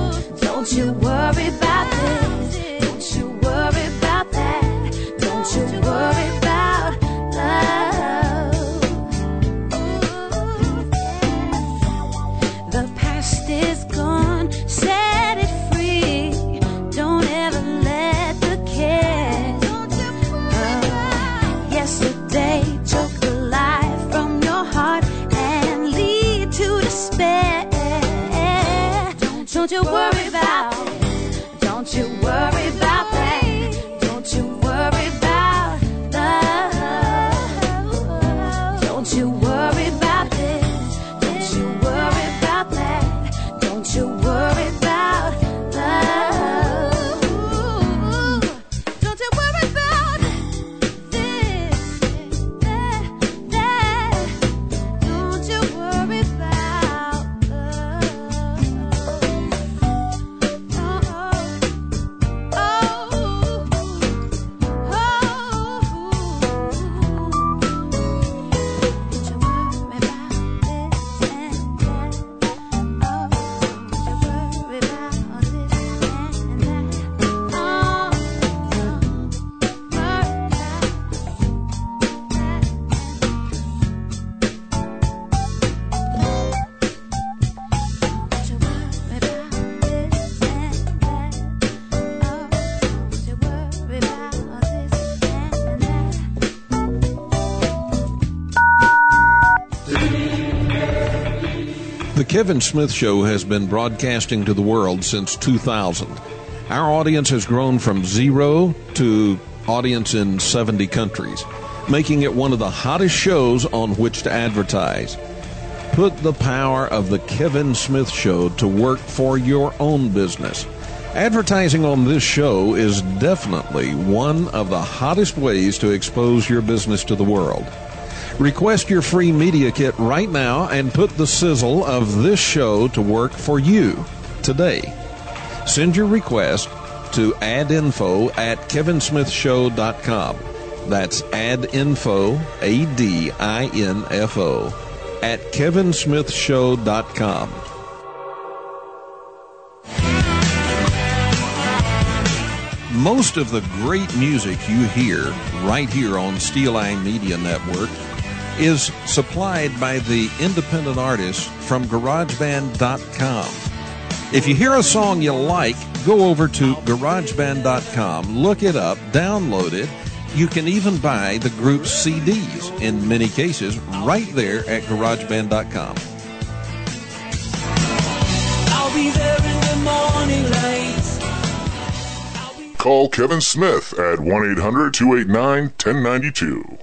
Kevin Smith Show has been broadcasting to the world since 2000. Our audience has grown from 0 to audience in 70 countries, making it one of the hottest shows on which to advertise. Put the power of the Kevin Smith Show to work for your own business. Advertising on this show is definitely one of the hottest ways to expose your business to the world. Request your free media kit right now and put the sizzle of this show to work for you today. Send your request to adinfo@kevinsmithshow.com. That's adinfo, ADINFO, @kevinsmithshow.com. Most of the great music you hear right here on Steel Eye Media Network is supplied by the independent artists from GarageBand.com. If you hear a song you like, go over to GarageBand.com, look it up, download it. You can even buy the group's CDs, in many cases, right there at GarageBand.com. I'll be there in the morning light. Call Kevin Smith at 1-800-289-1092.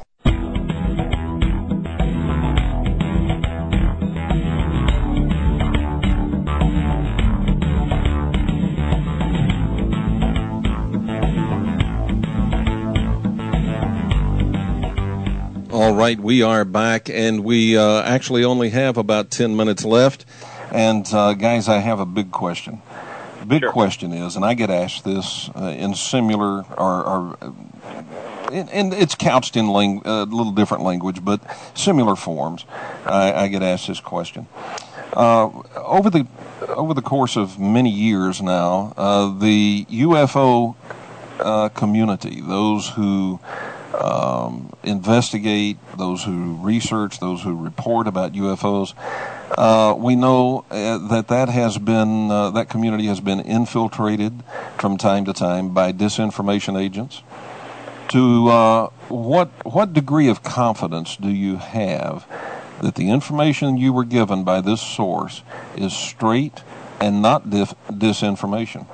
All right, we are back, and we actually only have about 10 minutes left. And, guys, I have a big question. The big question is, and I get asked this in similar, and it's couched in a little different language, but similar forms. I get asked this question. Over the course of many years now, the UFO community, those who investigate, those who research, those who report about UFOs, we know that community has been infiltrated from time to time by disinformation agents. To what degree of confidence do you have that the information you were given by this source is straight and not disinformation?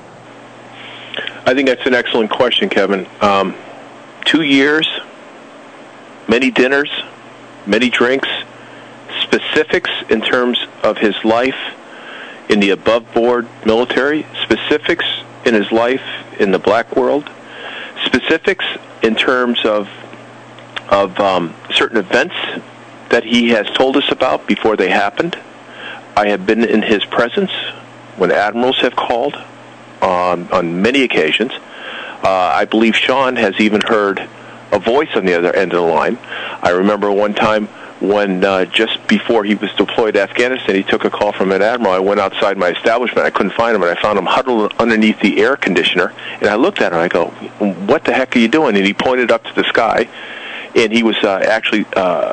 I think that's an excellent question, Kevin. 2 years, many dinners, many drinks, specifics in terms of his life in the above-board military, specifics in his life in the black world, specifics in terms of certain events that he has told us about before they happened. I have been in his presence when admirals have called on many occasions. I believe Sean has even heard a voice on the other end of the line. I remember one time when just before he was deployed to Afghanistan, he took a call from an admiral. I went outside my establishment. I couldn't find him, and I found him huddled underneath the air conditioner. And I looked at him, and I go, "What the heck are you doing?" And he pointed up to the sky, and he was mentioning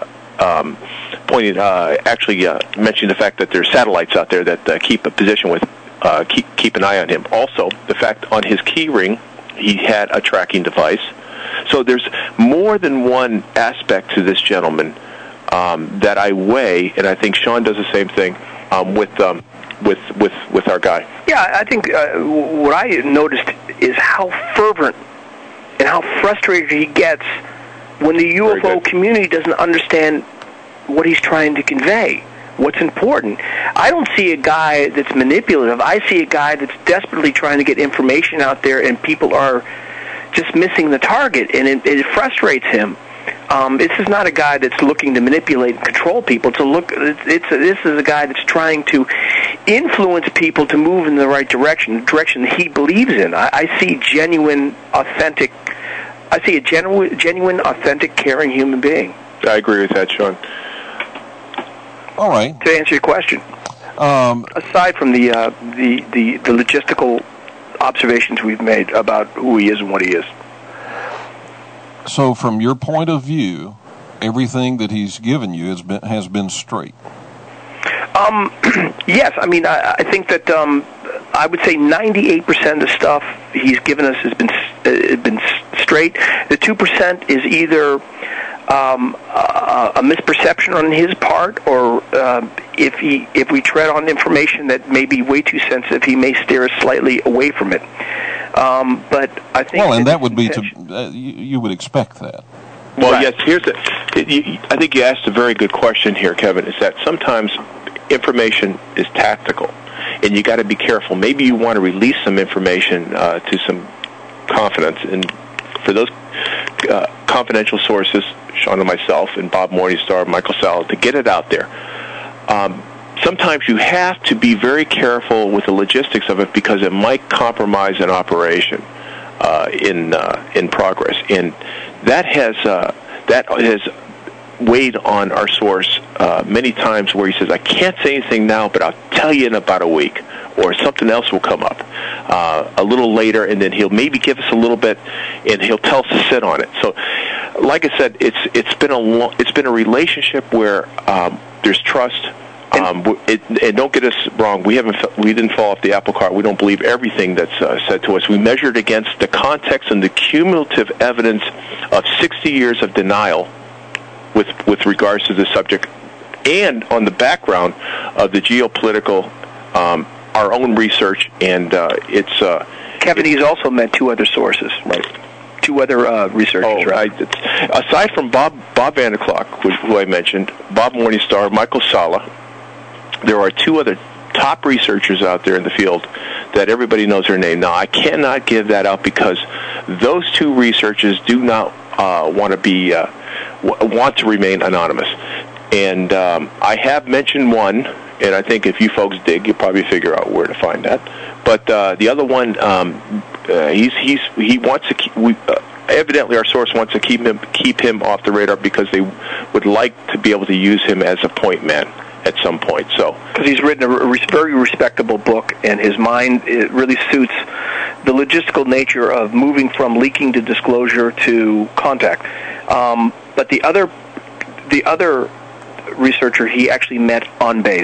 the fact that there's satellites out there that keep a position with, keep an eye on him. Also, the fact on his key ring, he had a tracking device. So there's more than one aspect to this gentleman that I weigh, and I think Sean does the same thing with our guy. Yeah, I think what I noticed is how fervent and how frustrated he gets when the UFO community doesn't understand what he's trying to convey, what's important. I don't see a guy that's manipulative. I see a guy that's desperately trying to get information out there, and people are just missing the target, and it frustrates him. This is not a guy that's looking to manipulate and control people. This is a guy that's trying to influence people to move in the right direction, the direction that he believes in. I see a genuine, authentic, caring human being. I agree with that, Sean. All right. To answer your question, aside from the logistical observations we've made about who he is and what he is. So, from your point of view, everything that he's given you has been straight. Yes, I mean, I think that I would say 98% of the stuff he's given us has been straight. The 2% is either a misperception on his part, or if we tread on information that may be way too sensitive, he may steer us slightly away from it. But I think and that would be you would expect that. Well, right. Yes. I think you asked a very good question here, Kevin. Is that sometimes information is tactical, and you got to be careful. Maybe you want to release some information to some confidence, and for those confidential sources, Sean and myself, and Bob Morningstar, Michael Salla, to get it out there. Sometimes you have to be very careful with the logistics of it because it might compromise an operation in progress, and that has weighed on our source many times, where he says, "I can't say anything now, but I'll tell you in about a week," or something else will come up a little later, and then he'll maybe give us a little bit, and he'll tell us to sit on it. So, like I said, it's been a relationship where there's trust. And don't get us wrong, we didn't fall off the apple cart. We don't believe everything that's said to us. We measured against the context and the cumulative evidence of 60 years of denial with regards to the subject, and on the background of the geopolitical, our own research, and it's... Kevin, he's also met two other sources, right? Two other researchers, right? Aside from Bob Vanderklok, who I mentioned, Bob Morningstar, Michael Salla, there are two other top researchers out there in the field that everybody knows their name. Now, I cannot give that out because those two researchers do not want to remain anonymous. And I have mentioned one, and I think if you folks dig, you'll probably figure out where to find that. But the other one, he wants to keep. Evidently, our source wants to keep him off the radar because they would like to be able to use him as a point man at some point. So, because he's written a very respectable book, and his mind, it really suits the logistical nature of moving from leaking to disclosure to contact. But the other researcher he actually met on base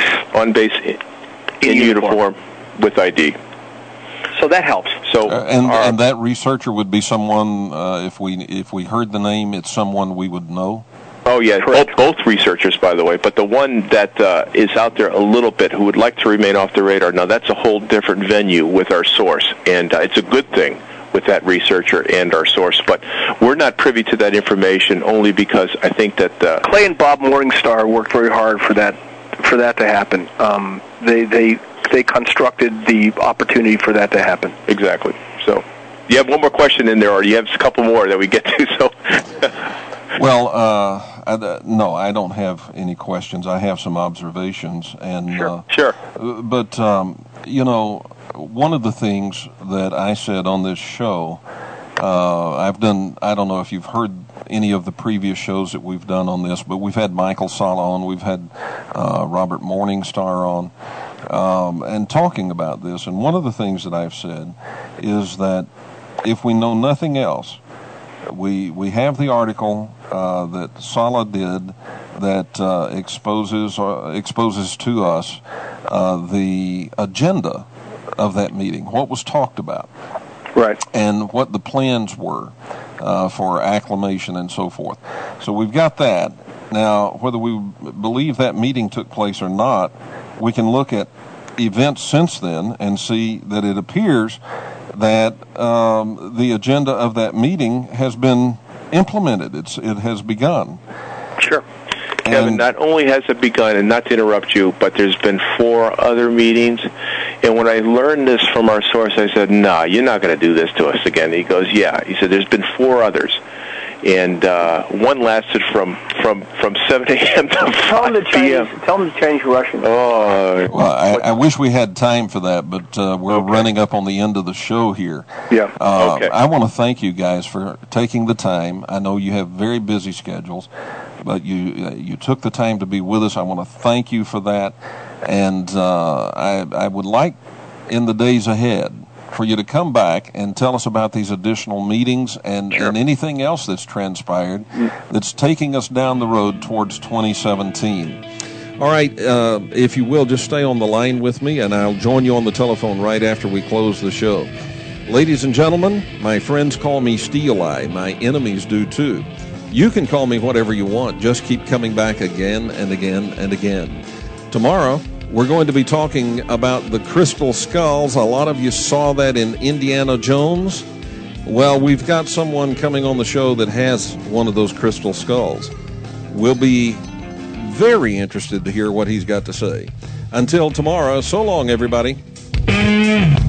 in uniform with ID. So that helps. So and that researcher would be someone, if we heard the name, it's someone we would know? Oh, yeah, both researchers, by the way. But the one that is out there a little bit who would like to remain off the radar, now that's a whole different venue with our source. And it's a good thing with that researcher and our source. But we're not privy to that information only because I think that... Clay and Bob Morningstar worked very hard for that to happen. They constructed the opportunity for that to happen. Exactly. So you have one more question in there, or you have a couple more that we get to. So, well, no, I don't have any questions. I have some observations, and sure. But one of the things that I said on this show, I've done. I don't know if you've heard any of the previous shows that we've done on this, but we've had Michael Salla on, we've had Robert Morningstar on, and talking about this. And one of the things that I've said is that if we know nothing else, we have the article that Salla did that exposes to us the agenda of that meeting, what was talked about, right, and what the plans were for acclimation and so forth. So we've got that. Now, whether we believe that meeting took place or not, we can look at events since then and see that it appears that the agenda of that meeting has been implemented. It has begun. Sure. Kevin, not only has it begun, and not to interrupt you, but there's been 4 other meetings. And when I learned this from our source, I said, "Nah, you're not going to do this to us again." He goes, "Yeah." He said, "There's been 4 others." And one lasted from 7 a.m. to 5 p.m. Tell them to change Russian. Oh, well, I wish we had time for that, but we're running up on the end of the show here. Yeah. Okay. I want to thank you guys for taking the time. I know you have very busy schedules, but you took the time to be with us. I want to thank you for that, and I would like in the days ahead for you to come back and tell us about these additional meetings and anything else that's transpired that's taking us down the road towards 2017. All right, if you will, just stay on the line with me, and I'll join you on the telephone right after we close the show. Ladies and gentlemen, my friends call me Steel Eye. My enemies do too. You can call me whatever you want. Just keep coming back again and again and again. Tomorrow, we're going to be talking about the crystal skulls. A lot of you saw that in Indiana Jones. Well, we've got someone coming on the show that has one of those crystal skulls. We'll be very interested to hear what he's got to say. Until tomorrow, so long, everybody.